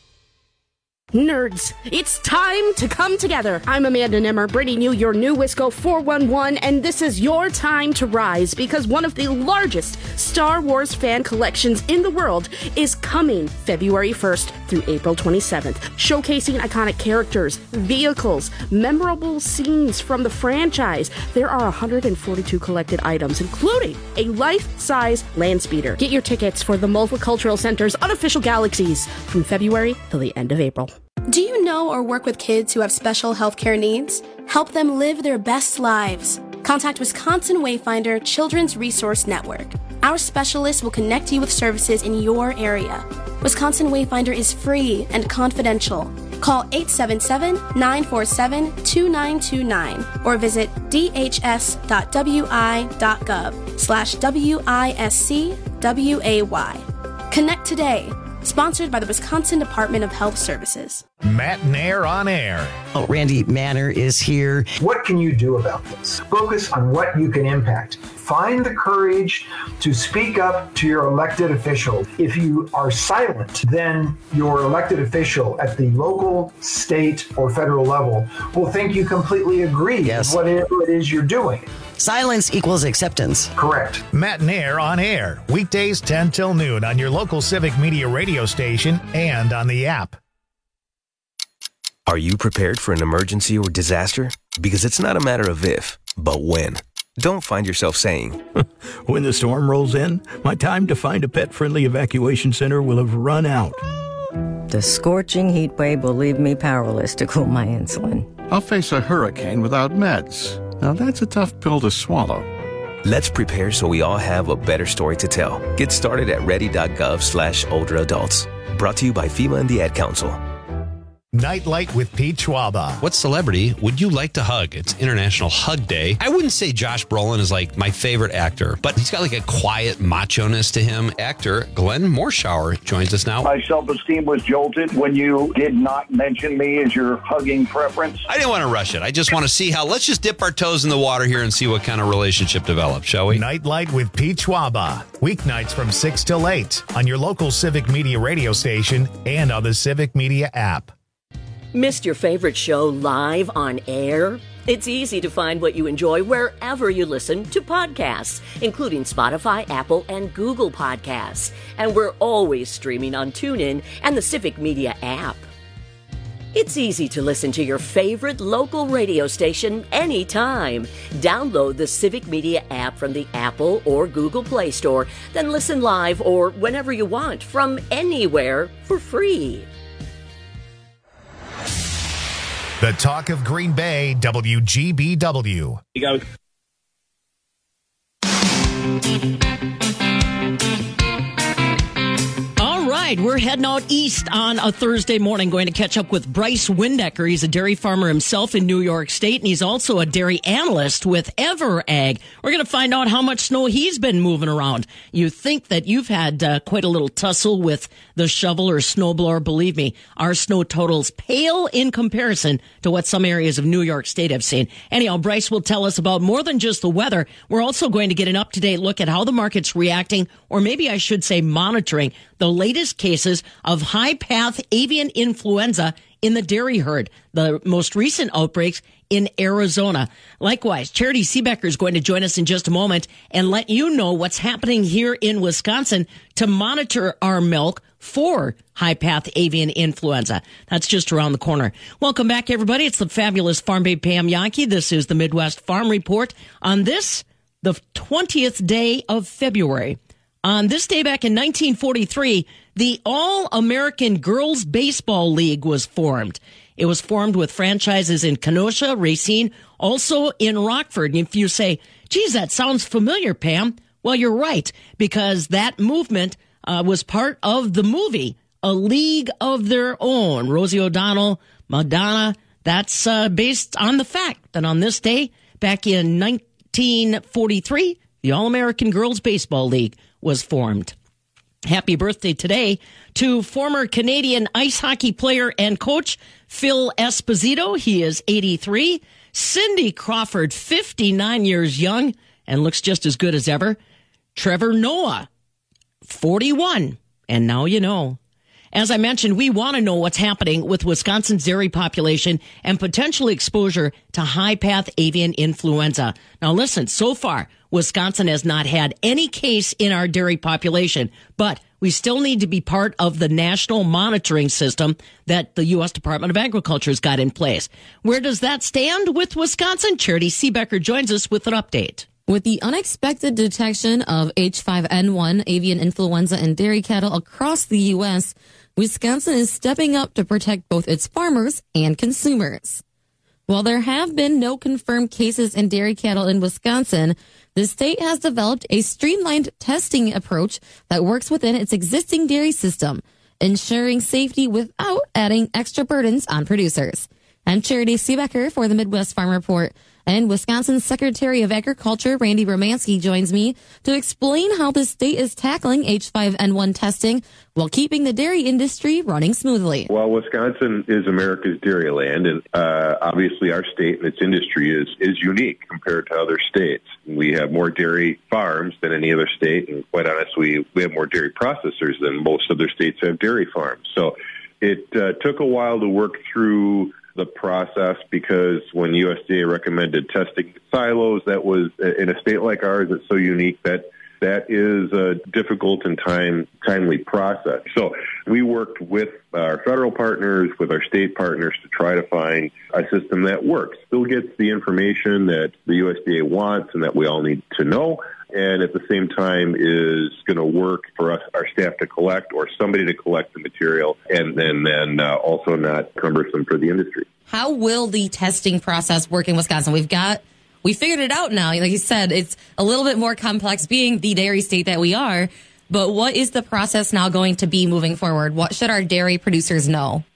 Speaker 18: Nerds, it's time to come together. I'm Amanda Nimmer, bringing you your new Wisco four one one, and this is your time to rise because one of the largest Star Wars fan collections in the world is coming February first through April twenty-seventh, showcasing iconic characters, vehicles, memorable scenes from the franchise. There are one hundred forty-two collected items, including a life-size land speeder. Get your tickets for the Multicultural Center's unofficial Galaxies from February till the end of April.
Speaker 29: Do you know or work with kids who have special healthcare needs? Help them live their best lives. Contact Wisconsin Wayfinder Children's Resource Network. Our specialists will connect you with services in your area. Wisconsin Wayfinder is free and confidential. Call eight seven seven, nine four seven, two nine two nine or visit d h s dot w i dot gov slash W I S C W A Y. Connect today. Sponsored by the Wisconsin Department of Health Services.
Speaker 1: Matt Nair on air.
Speaker 30: Oh, Randy Manner is here.
Speaker 31: What can you do about this? Focus on what you can impact. Find the courage to speak up to your elected official. If you are silent, then your elected official at the local, state, or federal level will think you completely agree
Speaker 30: yes.
Speaker 31: with whatever it is you're doing.
Speaker 30: Silence equals acceptance.
Speaker 31: Correct.
Speaker 1: Matt Nair on air. Weekdays ten till noon on your local Civic Media radio station and on the app.
Speaker 32: Are you prepared for an emergency or disaster? Because it's not a matter of if, but when. Don't find yourself saying,
Speaker 33: when the storm rolls in, my time to find a pet-friendly evacuation center will have run out.
Speaker 34: The scorching heat wave will leave me powerless to cool my insulin.
Speaker 35: I'll face a hurricane without meds. Now that's a tough pill to swallow.
Speaker 32: Let's prepare so we all have a better story to tell. Get started at ready dot gov slash older adults. Brought to you by FEMA and the Ad Council.
Speaker 1: Nightlight with Pete Schwaba.
Speaker 7: What celebrity would you like to hug? It's International Hug Day. I wouldn't say Josh Brolin is like my favorite actor, but he's got like a quiet macho-ness to him. Actor Glenn Morshower joins us now.
Speaker 3: My self-esteem was jolted when you did not mention me as your hugging preference.
Speaker 7: I didn't want to rush it. I just want to see how, let's just dip our toes in the water here and see what kind of relationship develops, shall we?
Speaker 1: Nightlight with Pete Schwaba. Weeknights from six till eight on your local Civic Media radio station and on the Civic Media app.
Speaker 4: Missed your favorite show live on air? It's easy to find what you enjoy wherever you listen to podcasts, including Spotify, Apple, and Google Podcasts. And we're always streaming on TuneIn and the Civic Media app. It's easy to listen to your favorite local radio station anytime. Download the Civic Media app from the Apple or Google Play Store, then listen live or whenever you want from anywhere for free.
Speaker 1: The talk of Green Bay, W G B W.
Speaker 5: You go.
Speaker 2: All right, we're heading out east on a Thursday morning, going to catch up with Bryce Windecker. He's a dairy farmer himself in New York State, and he's also a dairy analyst with EverAg. We're going to find out how much snow he's been moving around. You think that you've had uh, quite a little tussle with the shovel or snowblower. Believe me, our snow totals pale in comparison to what some areas of New York State have seen. Anyhow, Bryce will tell us about more than just the weather. We're also going to get an up-to-date look at how the market's reacting, or maybe I should say monitoring, the latest cases of high-path avian influenza in the dairy herd, the most recent outbreaks in Arizona. Likewise, Charity Seebecker is going to join us in just a moment and let you know what's happening here in Wisconsin to monitor our milk for high-path avian influenza. That's just around the corner. Welcome back, everybody. It's the fabulous Farm Babe Pam Yankee. This is the Midwest Farm Report on this, the twentieth day of February. On this day back in nineteen forty-three, the All-American Girls Baseball League was formed. It was formed with franchises in Kenosha, Racine, also in Rockford. And if you say, geez, that sounds familiar, Pam, well, you're right, because that movement uh, was part of the movie A League of Their Own. Rosie O'Donnell, Madonna, that's uh, based on the fact that on this day, back in nineteen forty-three, the All-American Girls Baseball League was formed. Happy birthday today to former Canadian ice hockey player and coach Phil Esposito. He is eighty-three. Cindy Crawford, fifty-nine years young and looks just as good as ever. Trevor Noah, forty-one. And now you know. As I mentioned, we want to know what's happening with Wisconsin's dairy population and potential exposure to high-path avian influenza. Now listen, so far, Wisconsin has not had any case in our dairy population, but we still need to be part of the national monitoring system that the U S Department of Agriculture has got in place. Where does that stand with Wisconsin? Charity Seebecker joins us with an update.
Speaker 6: With the unexpected detection of H five N one avian influenza in dairy cattle across the U S, Wisconsin is stepping up to protect both its farmers and consumers. While there have been no confirmed cases in dairy cattle in Wisconsin, the state has developed a streamlined testing approach that works within its existing dairy system, ensuring safety without adding extra burdens on producers. I'm Charity Seebecker for the Midwest Farm Report. And Wisconsin's Secretary of Agriculture, Randy Romanski, joins me to explain how the state is tackling H five N one testing while keeping the dairy industry running smoothly.
Speaker 8: Well, Wisconsin is America's dairy land, and uh, obviously our state and its industry is, is unique compared to other states. We have more dairy farms than any other state, and quite honestly, we have more dairy processors than most other states have dairy farms. So it uh, took a while to work through the process, because when U S D A recommended testing silos, that was in a state like ours that's so unique that that is a difficult and time timely process. So we worked with our federal partners, with our state partners, to try to find a system that works, still gets the information that the U S D A wants and that we all need to know, and at the same time is going to work for us, our staff, to collect, or somebody to collect the material, and then, then uh, also not cumbersome for the industry.
Speaker 6: How will the testing process work in Wisconsin? We've got, we figured it out now. Like you said, it's a little bit more complex being the dairy state that we are. But what is the process now going to be moving forward? What should our dairy producers know?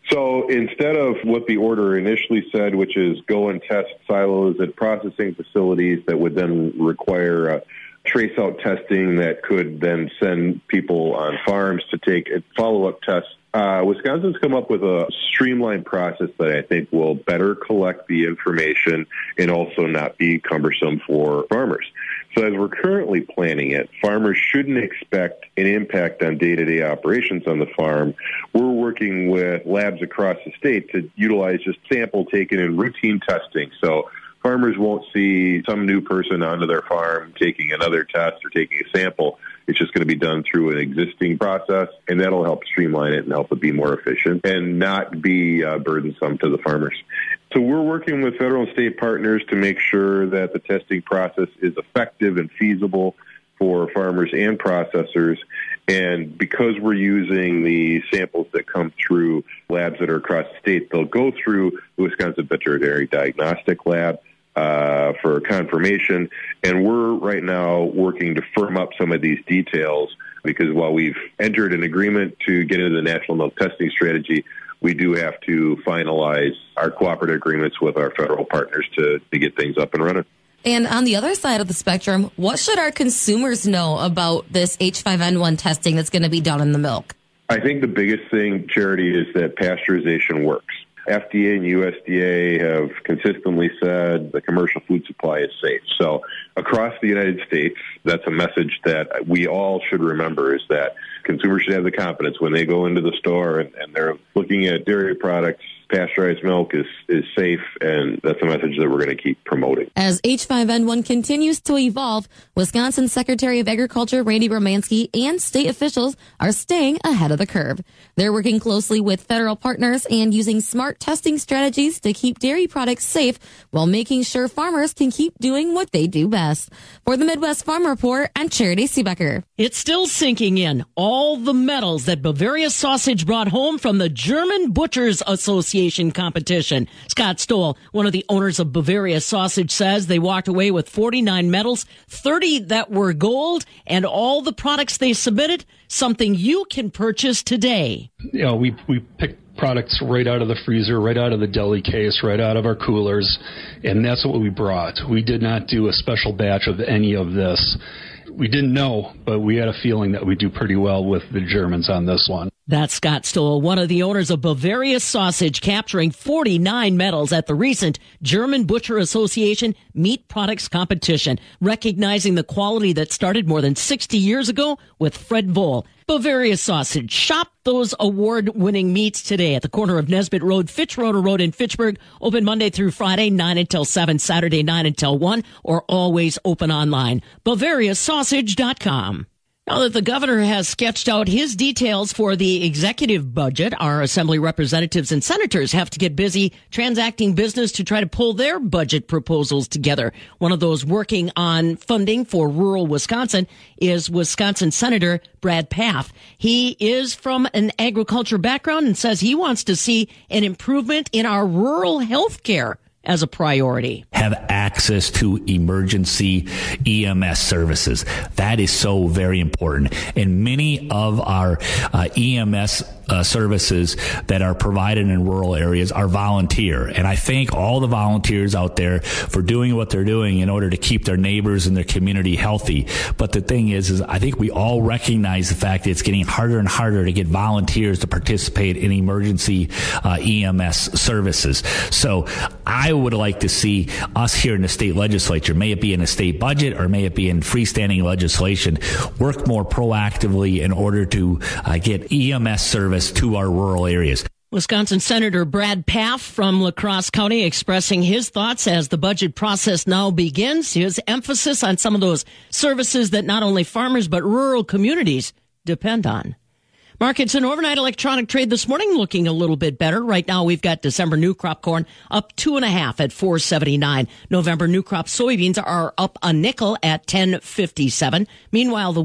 Speaker 8: So instead of what the order initially said, which is go and test silos at processing facilities that would then require uh, trace out testing that could then send people on farms to take follow-up tests, uh, Wisconsin's come up with a streamlined process that I think will better collect the information and also not be cumbersome for farmers. So as we're currently planning it, farmers shouldn't expect an impact on day-to-day operations on the farm. We're working with labs across the state to utilize just sample taken in routine testing. So farmers won't see some new person onto their farm taking another test or taking a sample. It's just going to be done through an existing process, and that'll help streamline it and help it be more efficient and not be uh, burdensome to the farmers. So we're working with federal and state partners to make sure that the testing process is effective and feasible for farmers and processors. And because we're using the samples that come through labs that are across the state, they'll go through the Wisconsin Veterinary Diagnostic Lab uh, for confirmation. And we're right now working to firm up some of these details because while we've entered an agreement to get into the National Milk Testing Strategy, we do have to finalize our cooperative agreements with our federal partners to, to get things up and running.
Speaker 6: And on the other side of the spectrum, what should our consumers know about this H five N one testing that's going to be done in the milk?
Speaker 8: I think the biggest thing, Charity, is that pasteurization works. F D A and U S D A have consistently said the commercial food supply is safe. So across the United States, that's a message that we all should remember, is that consumers should have the confidence when they go into the store and, and they're looking at dairy products, pasteurized milk is, is safe, and that's a message that we're going to keep promoting.
Speaker 6: As H five N one continues to evolve, Wisconsin Secretary of Agriculture Randy Romanski and state officials are staying ahead of the curve. They're working closely with federal partners and using smart testing strategies to keep dairy products safe while making sure farmers can keep doing what they do best. For the Midwest Farm Report, I'm Charity Seebecker.
Speaker 5: It's still sinking in. All the medals that Bavaria Sausage brought home from the German Butchers Association competition. Scott Stoll, one of the owners of Bavaria Sausage, says they walked away with forty-nine medals, thirty that were gold, and all the products they submitted, something you can purchase today.
Speaker 10: You know, we, we picked products right out of the freezer, right out of the deli case, right out of our coolers, and that's what we brought. We did not do a special batch of any of this. We didn't know, but we had a feeling that we'd do pretty well with the Germans on this one.
Speaker 5: That's Scott Stoll, one of the owners of Bavaria Sausage, capturing forty-nine medals at the recent German Butcher Association Meat Products Competition, recognizing the quality that started more than sixty years ago with Fred Voll. Bavaria Sausage. Shop those award-winning meats today at the corner of Nesbitt Road, Fitzroder Road in Fitchburg. Open Monday through Friday, nine until seven, Saturday, nine until one, or always open online. Bavaria Sausage dot com. Now that the governor has sketched out his details for the executive budget, our assembly representatives and senators have to get busy transacting business to try to pull their budget proposals together. One of those working on funding for rural Wisconsin is Wisconsin Senator Brad Pfaff. He is from an agriculture background and says he wants to see an improvement in our rural health care as a priority.
Speaker 11: Have access to emergency E M S services. That is so very important. And many of our uh, E M S uh, services that are provided in rural areas are volunteer. And I thank all the volunteers out there for doing what they're doing in order to keep their neighbors and their community healthy. But the thing is, is I think we all recognize the fact that it's getting harder and harder to get volunteers to participate in emergency uh, E M S services. So I would like to see us here in the state legislature, may it be in a state budget or may it be in freestanding legislation, work more proactively in order to uh, get E M S service to our rural areas.
Speaker 5: Wisconsin Senator Brad Pfaff from La Crosse County expressing his thoughts as the budget process now begins. His emphasis on some of those services that not only farmers but rural communities depend on. Markets and overnight electronic trade this morning looking a little bit better. Right now, we've got December new crop corn up two and a half at four seventy-nine. November new crop soybeans are up a nickel at ten fifty-seven. Meanwhile, the wheat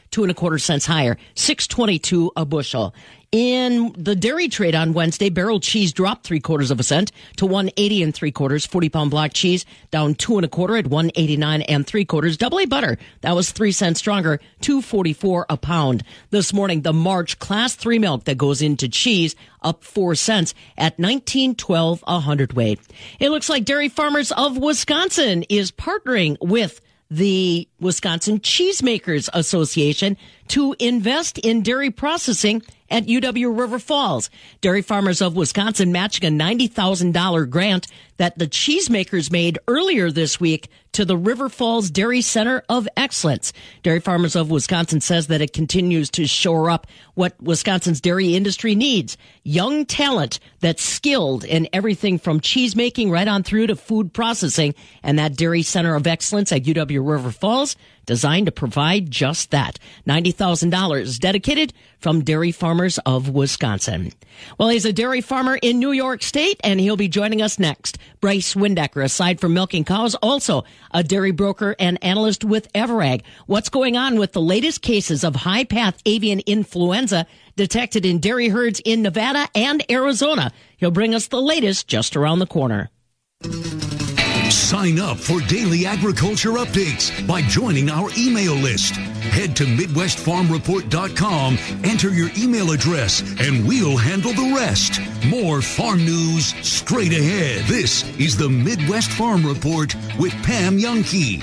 Speaker 5: two and a quarter cents higher, six twenty-two a bushel. In the dairy trade on Wednesday, barrel cheese dropped three quarters of a cent to one eighty and three quarters. forty pound block cheese down two and a quarter at one eighty-nine and three quarters. Double A butter, that was three cents stronger, two forty-four a pound. This morning, the March class three milk that goes into cheese up four cents at nineteen twelve a hundredweight. It looks like Dairy Farmers of Wisconsin is partnering with the Wisconsin Cheesemakers Association to invest in dairy processing at U W River Falls. Dairy Farmers of Wisconsin matching a ninety thousand dollars grant that the cheesemakers made earlier this week to the River Falls Dairy Center of Excellence. Dairy Farmers of Wisconsin says that it continues to shore up what Wisconsin's dairy industry needs. Young talent that's skilled in everything from cheese making right on through to food processing. And that Dairy Center of Excellence at U W River Falls designed to provide just that. ninety thousand dollars dedicated from Dairy Farmers of Wisconsin. Well, he's a dairy farmer in New York State, and he'll be joining us next. Bryce Windecker, aside from milking cows, also a dairy broker and analyst with Everag. What's going on with the latest cases of high-path avian influenza detected in dairy herds in Nevada and Arizona? He'll bring us the latest just around the corner.
Speaker 9: Sign up for daily agriculture updates by joining our email list. Head to Midwest Farm Report dot com, enter your email address, and we'll handle the rest. More farm news straight ahead. This is the Midwest Farm Report with Pam Youngkey.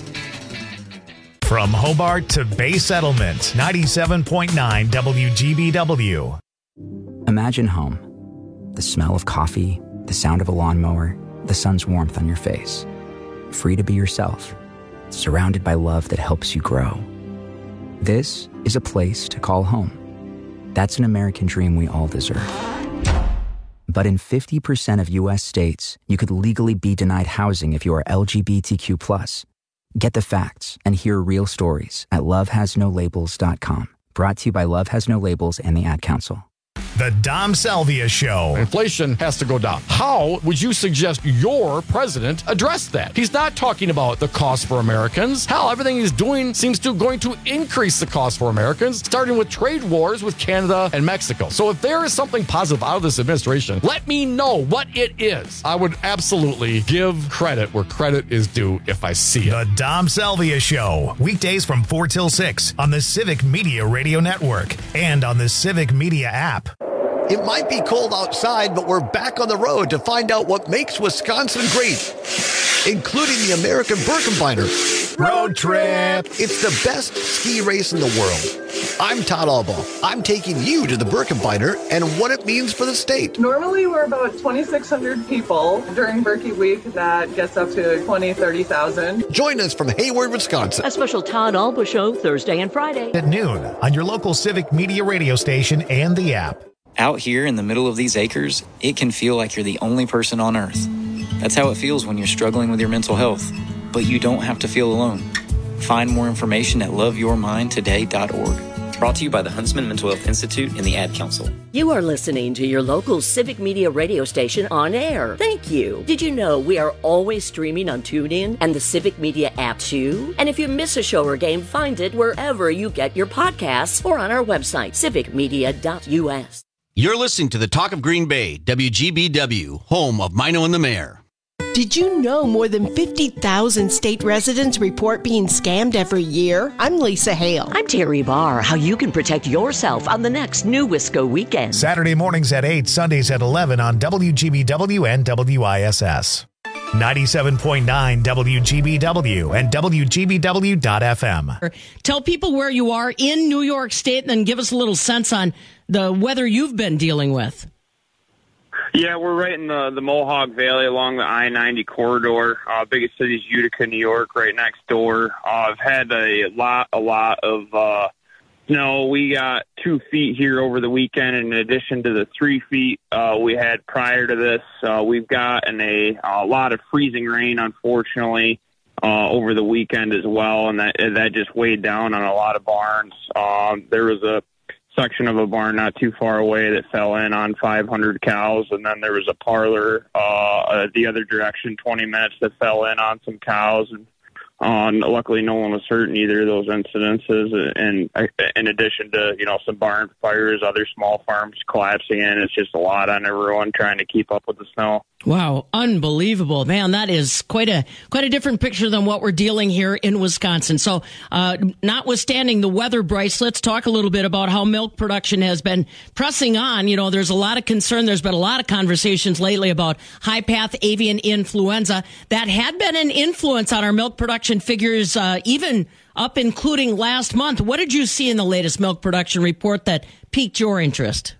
Speaker 1: From Hobart to Bay Settlement, ninety-seven point nine W G B W.
Speaker 12: Imagine home. The smell of coffee, the sound of a lawnmower, the sun's warmth on your face. Free to be yourself, surrounded by love that helps you grow. This is a place to call home. That's an American dream we all deserve. But in fifty percent of U S states, you could legally be denied housing if you are L G B T Q plus. Get the facts and hear real stories at love has no labels dot com. Brought to you by Love Has No Labels and the Ad Council.
Speaker 1: The Dom Salvia Show.
Speaker 13: Inflation has to go down. How would you suggest your president address that? He's not talking about the cost for Americans. Hell, everything he's doing seems to going to increase the cost for Americans, starting with trade wars with Canada and Mexico. So if there is something positive out of this administration, let me know what it is. I would absolutely give credit where credit is due if I see it.
Speaker 1: The Dom Salvia Show. Weekdays from four till six on the Civic Media Radio Network and on the Civic Media app.
Speaker 14: It might be cold outside, but we're back on the road to find out what makes Wisconsin great, including the American Birkebeiner
Speaker 1: Road Trip.
Speaker 14: It's the best ski race in the world. I'm Todd Albaugh. I'm taking you to the Birkebeiner and what it means for the state.
Speaker 16: Normally, we're about twenty-six hundred people. During Birkie Week, that gets up to twenty, thirty thousand.
Speaker 14: Join us from Hayward, Wisconsin.
Speaker 4: A special Todd Albaugh show Thursday and Friday
Speaker 1: at noon on your local Civic Media radio station and the app.
Speaker 19: Out here in the middle of these acres, it can feel like you're the only person on Earth. That's how it feels when you're struggling with your mental health. But you don't have to feel alone. Find more information at love your mind today dot org. Brought to you by the Huntsman Mental Health Institute and the Ad Council.
Speaker 4: You are listening to your local Civic Media radio station on air. Thank you. Did you know we are always streaming on TuneIn and the Civic Media app too? And if you miss a show or game, find it wherever you get your podcasts or on our website, civic media dot U S.
Speaker 15: You're listening to the Talk of Green Bay, W G B W, home of Mino and the Mayor.
Speaker 20: Did you know more than fifty thousand state residents report being scammed every year? I'm Lisa Hale.
Speaker 4: I'm Terry Barr. How you can protect yourself on the next New Wisco weekend.
Speaker 1: Saturday mornings at eight, Sundays at eleven on W G B W and W I S S. ninety-seven point nine W G B W and W G B W dot F M.
Speaker 5: Tell people where you are in New York State and then give us a little sense on the weather you've been dealing with.
Speaker 21: Yeah, we're right in the, the Mohawk Valley along the I ninety corridor. Uh, biggest city is Utica, New York, right next door. Uh, I've had a lot, a lot of uh, snow. We got two feet here over the weekend in addition to the three feet uh, we had prior to this. Uh, we've gotten a, a lot of freezing rain, unfortunately, uh, over the weekend as well, and that that just weighed down on a lot of barns. Um, there was a section of a barn not too far away that fell in on five hundred cows, and then there was a parlor uh, uh, the other direction, twenty minutes, that fell in on some cows. And Uh, luckily, no one was hurt in either of those incidences. And in addition to, you know, some barn fires, other small farms collapsing in, it's just a lot on everyone trying to keep up with the snow.
Speaker 5: Wow, unbelievable, man! That is quite a quite a different picture than what we're dealing here in Wisconsin. So, uh, notwithstanding the weather, Bryce, let's talk a little bit about how milk production has been pressing on. You know, there's a lot of concern. There's been a lot of conversations lately about high path avian influenza that had been an influence on our milk production figures, uh, even up including last month. What did you see in the latest milk production report that piqued your interest?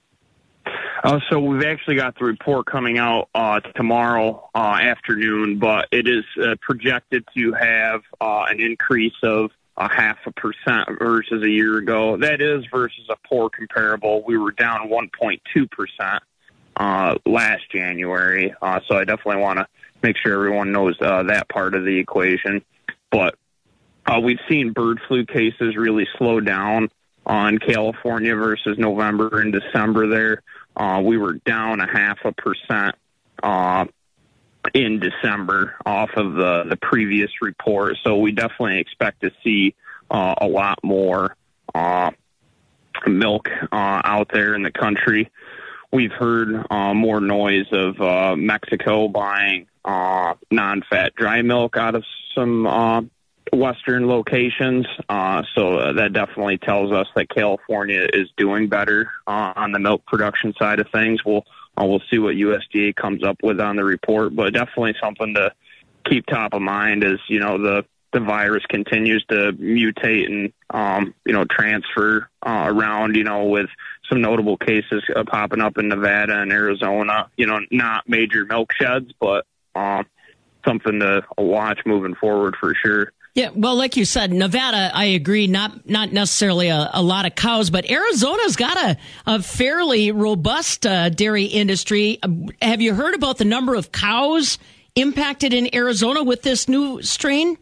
Speaker 21: Uh, so we've actually got the report coming out uh, tomorrow uh, afternoon, but it is uh, projected to have uh, an increase of a half a percent versus a year ago. That is versus a poor comparable. We were down one point two percent uh, last January, uh, so I definitely want to make sure everyone knows uh, that part of the equation. But uh, we've seen bird flu cases really slow down on California versus November and December there. Uh, we were down a half a percent uh, in December off of the, the previous report. So we definitely expect to see uh, a lot more uh, milk uh, out there in the country. We've heard uh, more noise of uh, Mexico buying uh, non-fat dry milk out of some uh, Western locations. Uh, so that definitely tells us that California is doing better uh, on the milk production side of things. We'll uh, we'll see what U S D A comes up with on the report, but definitely something to keep top of mind as, you know, the, the virus continues to mutate and, um, you know, transfer uh, around, you know, with some notable cases uh, popping up in Nevada and Arizona, you know, not major milk sheds, but uh, something to watch moving forward for sure.
Speaker 5: Yeah, well, like you said, Nevada, I agree, not not necessarily a, a lot of cows, but Arizona's got a, a fairly robust uh, dairy industry. Have you heard about the number of cows impacted in Arizona with this new strain?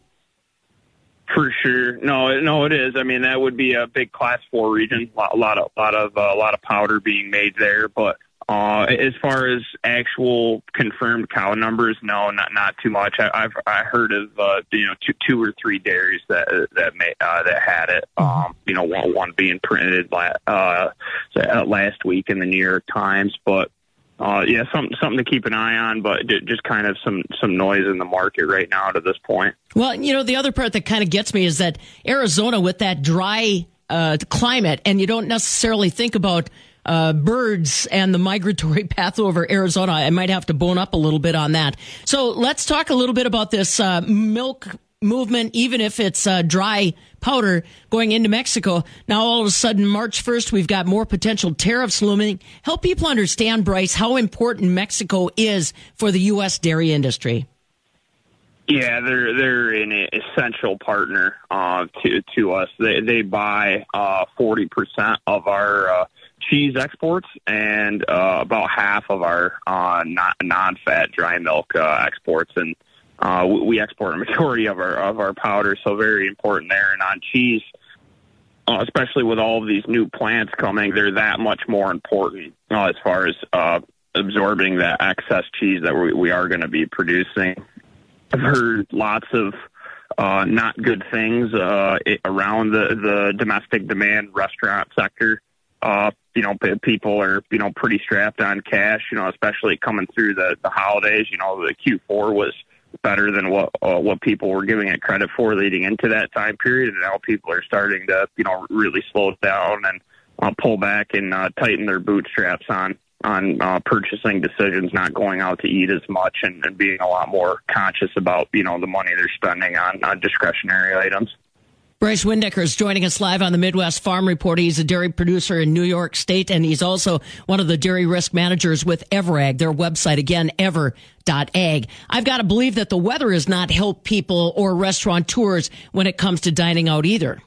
Speaker 21: For sure. No, no, it is. I mean, that would be a big class four region, a lot of, lot of, uh, a lot of powder being made there, but Uh, as far as actual confirmed cow numbers, no, not not too much. I, I've I heard of uh, you know two two or three dairies that that may, uh, that had it. Um, you know, one one being printed la- uh, last week in the New York Times. But uh, yeah, something something to keep an eye on. But just kind of some some noise in the market right now to this point.
Speaker 5: Well, you know, the other part that kind of gets me is that Arizona with that dry uh, climate, and you don't necessarily think about Uh, birds and the migratory path over Arizona. I might have to bone up a little bit on that. So let's talk a little bit about this uh, milk movement, even if it's uh, dry powder going into Mexico. Now, all of a sudden, March first, we've got more potential tariffs looming. Help people understand, Bryce, how important Mexico is for the U S dairy industry.
Speaker 21: Yeah, they're they're an essential partner uh, to to us. They they buy uh, forty percent of our uh, cheese exports and uh, about half of our uh, non non-fat dry milk uh, exports, and uh, we export a majority of our of our powder. So very important there. And on cheese, uh, especially with all of these new plants coming, they're that much more important uh, as far as uh, absorbing that excess cheese that we, we are going to be producing. I've heard lots of uh, not good things uh, around the, the domestic demand restaurant sector. Uh, you know, people are, you know, pretty strapped on cash, you know, especially coming through the, the holidays. You know, the Q four was better than what uh, what people were giving it credit for leading into that time period. And now people are starting to, you know, really slow down and uh, pull back and uh, tighten their bootstraps on. on uh, purchasing decisions, not going out to eat as much and, and being a lot more conscious about, you know, the money they're spending on uh, discretionary items.
Speaker 5: Bryce Windecker is joining us live on the Midwest Farm Report. He's a dairy producer in New York State, and he's also one of the dairy risk managers with EverAg, their website, again, ever dot ag. I've got to believe that the weather has not helped people or restaurateurs when it comes to dining out either.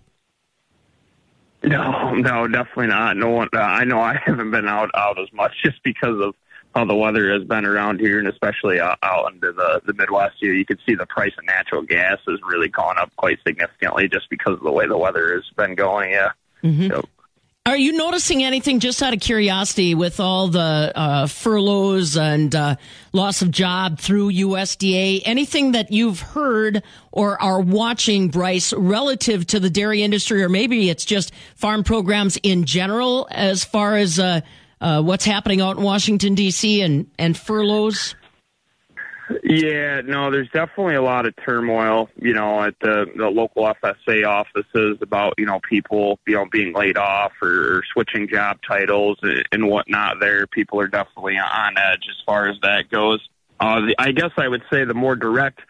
Speaker 21: No, no, definitely not. No one. Uh, I know I haven't been out out as much just because of how the weather has been around here, and especially uh, out into the the Midwest here. You can see the price of natural gas has really gone up quite significantly just because of the way the weather has been going. Yeah.
Speaker 5: Mm-hmm.
Speaker 21: So,
Speaker 5: Are you noticing anything, just out of curiosity, with all the uh, furloughs and uh, loss of job through U S D A? Anything that you've heard or are watching, Bryce, relative to the dairy industry, or maybe it's just farm programs in general as far as uh, uh, what's happening out in Washington, D C and, and furloughs?
Speaker 21: Yeah, no, there's definitely a lot of turmoil, you know, at the, the local F S A offices about, you know, people, you know, being laid off or, or switching job titles and, and whatnot there. People are definitely on edge as far as that goes. Uh, the, I guess I would say the more direct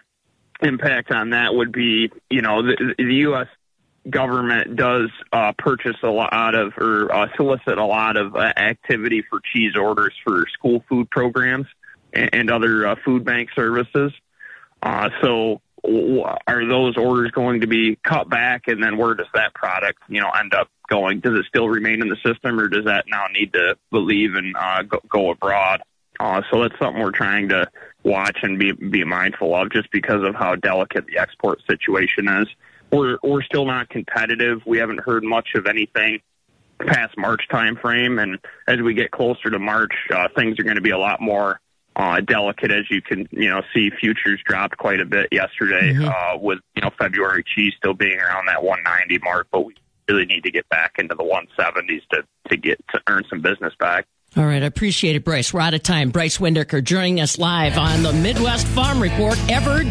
Speaker 21: impact on that would be, you know, the, the U S government does uh, purchase a lot of or uh, solicit a lot of uh, activity for cheese orders for school food programs and other uh, food bank services. Uh, so are those orders going to be cut back, and then where does that product, you know, end up going? Does it still remain in the system, or does that now need to leave and uh, go, go abroad? Uh, so that's something we're trying to watch and be be mindful of, just because of how delicate the export situation is. We're we're still not competitive. We haven't heard much of anything past March timeframe, and as we get closer to March, uh, things are going to be a lot more Uh, delicate. As you can, you know, see, futures dropped quite a bit yesterday, mm-hmm. uh, with, you know, February cheese still being around that one ninety mark, but we really need to get back into the one seventies to, to get to earn some business back.
Speaker 5: All right, I appreciate it, Bryce. We're out of time. Bryce Windecker joining us live on the Midwest Farm Report. Ever.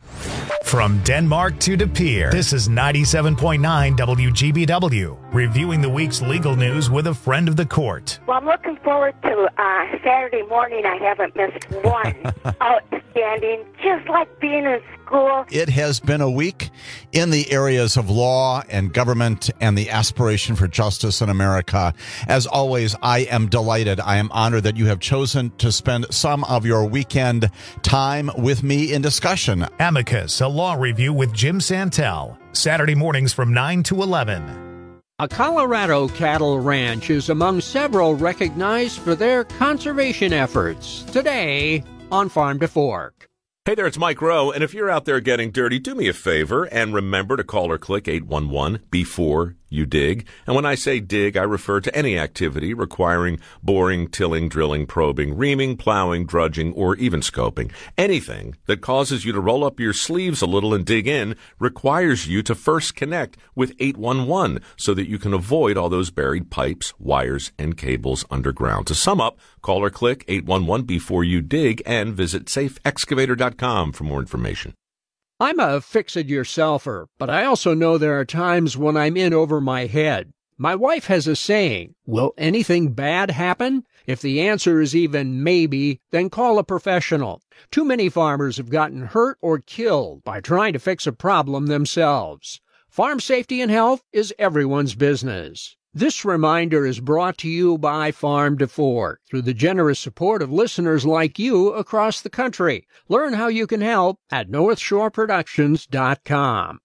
Speaker 1: From Denmark to De Pere, this is ninety-seven point nine W G B W, reviewing the week's legal news with a friend of the court.
Speaker 17: Well, I'm looking forward to uh, Saturday morning. I haven't missed one. Outstanding, just like being in school.
Speaker 18: It has been a week in the areas of law and government and the aspiration for justice in America. As always, I am delighted. I am honored that you have chosen to spend some of your weekend time with me in discussion.
Speaker 1: Amicus, a law review with Jim Santel, Saturday mornings from nine to eleven.
Speaker 22: A Colorado cattle ranch is among several recognized for their conservation efforts. Today on Farm to Fork.
Speaker 23: Hey there, it's Mike Rowe, and if you're out there getting dirty, do me a favor and remember to call or click eight one one before you dig. And when I say dig, I refer to any activity requiring boring, tilling, drilling, probing, reaming, plowing, drudging, or even scoping. Anything that causes you to roll up your sleeves a little and dig in requires you to first connect with eight one one so that you can avoid all those buried pipes, wires, and cables underground. To sum up, call or click eight one one before you dig and visit safe excavator dot com for more information.
Speaker 22: I'm a fix-it-yourselfer, but I also know there are times when I'm in over my head. My wife has a saying, will anything bad happen? If the answer is even maybe, then call a professional. Too many farmers have gotten hurt or killed by trying to fix a problem themselves. Farm safety and health is everyone's business. This reminder is brought to you by Farm to Fork through the generous support of listeners like you across the country. Learn how you can help at north shore productions dot com.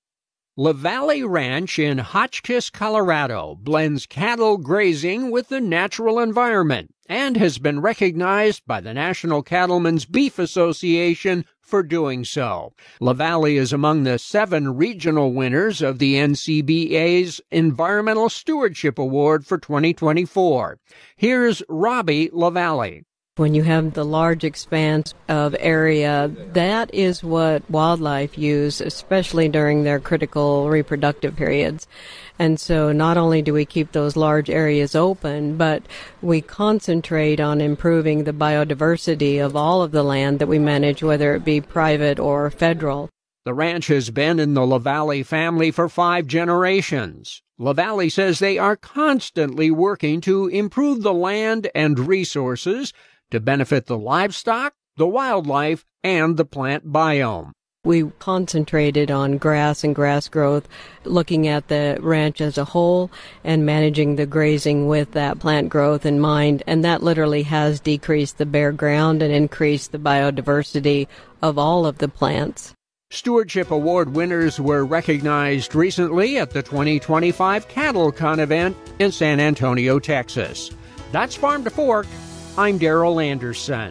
Speaker 22: La Valley Ranch in Hotchkiss, Colorado blends cattle grazing with the natural environment and has been recognized by the National Cattlemen's Beef Association for doing so. La Valley is among the seven regional winners of the N C B A's Environmental Stewardship Award for twenty twenty-four. Here's Robbie La Valley.
Speaker 24: When you have the large expanse of area, that is what wildlife use, especially during their critical reproductive periods. And so not only do we keep those large areas open, but we concentrate on improving the biodiversity of all of the land that we manage, whether it be private or federal.
Speaker 22: The ranch has been in the La Valley family for five generations. La Valley says they are constantly working to improve the land and resources to benefit the livestock, the wildlife, and the plant biome.
Speaker 24: We concentrated on grass and grass growth, looking at the ranch as a whole and managing the grazing with that plant growth in mind, and that literally has decreased the bare ground and increased the biodiversity of all of the plants.
Speaker 22: Stewardship Award winners were recognized recently at the twenty twenty-five CattleCon event in San Antonio, Texas. That's Farm to Fork. I'm Darrell Anderson.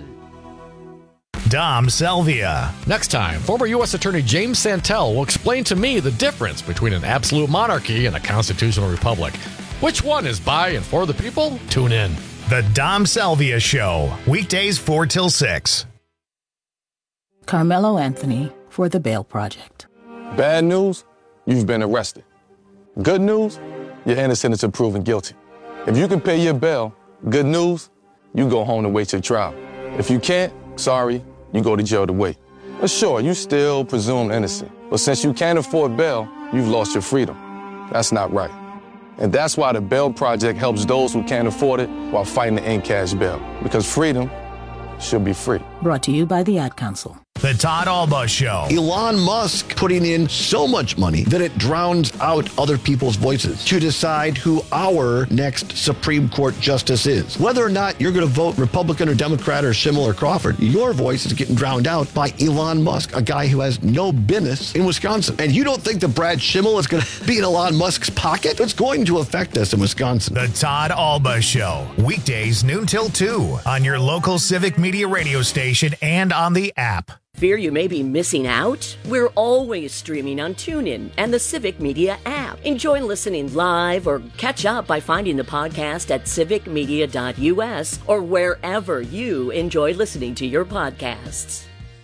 Speaker 1: Dom Selvia.
Speaker 13: Next time, former U S Attorney James Santel will explain to me the difference between an absolute monarchy and a constitutional republic. Which one is by and for the people? Tune in.
Speaker 1: The Dom Salvia Show, weekdays four till six.
Speaker 2: Carmelo Anthony for the Bail Project.
Speaker 3: Bad news, you've been arrested. Good news, you're innocent until proven guilty. If you can pay your bail, good news, you go home to wait your trial. If you can't, sorry, you go to jail to wait. But sure, you still presumed innocent. But since you can't afford bail, you've lost your freedom. That's not right. And that's why the Bail Project helps those who can't afford it while fighting to end cash bail. Because freedom should be free.
Speaker 2: Brought to you by the Ad Council.
Speaker 1: The Todd Alba Show.
Speaker 14: Elon Musk putting in so much money that it drowns out other people's voices to decide who our next Supreme Court justice is. Whether or not you're going to vote Republican or Democrat or Schimmel or Crawford, your voice is getting drowned out by Elon Musk, a guy who has no business in Wisconsin. And you don't think that Brad Schimmel is going to be in Elon Musk's pocket? It's going to affect us in Wisconsin.
Speaker 1: The Todd Alba Show. Weekdays noon till two on your local Civic Media radio station and on the app.
Speaker 4: Fear you may be missing out? We're always streaming on TuneIn and the Civic Media app. Enjoy listening live or catch up by finding the podcast at civic media dot u s or wherever you enjoy listening to your podcasts.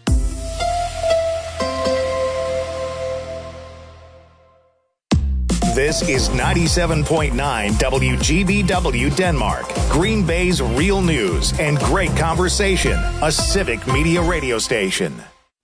Speaker 1: This is ninety-seven point nine W G B W Denmark, Green Bay's real news and great conversation, a Civic Media radio station.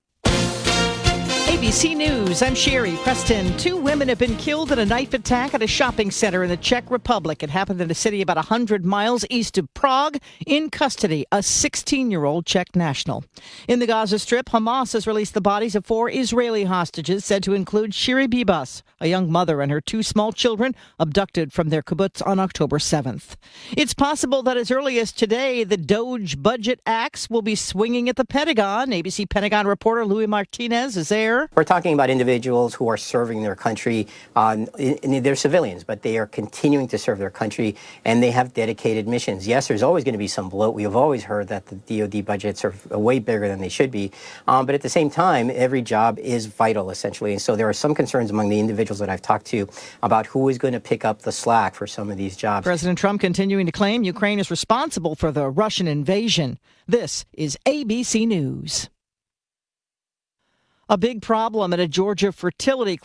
Speaker 7: A B C News, I'm Sherry Preston. Two women have been killed in a knife attack at a shopping center in the Czech Republic. It happened in a city about one hundred miles east of Prague. In custody, a sixteen-year-old Czech national. In the Gaza Strip, Hamas has released the bodies of four Israeli hostages, said to include Shiri Bibas, a young mother and her two small children, abducted from their kibbutz on October seventh. It's possible that as early as today, the DOGE budget axe will be swinging at the Pentagon. A B C Pentagon reporter Louis Martinez is there.
Speaker 8: We're talking about individuals who are serving their country. Uh, they're civilians, but they are continuing to serve their country, and they have dedicated missions. Yes, there's always going to be some bloat. We have always heard that the D O D budgets are way bigger than they should be. Um, but at the same time, every job is vital, essentially. And so there are some concerns among the individuals that I've talked to about who is going to pick up the slack for some of these jobs.
Speaker 7: President Trump continuing to claim Ukraine is responsible for the Russian invasion. This is A B C News. A big problem at a Georgia fertility clinic.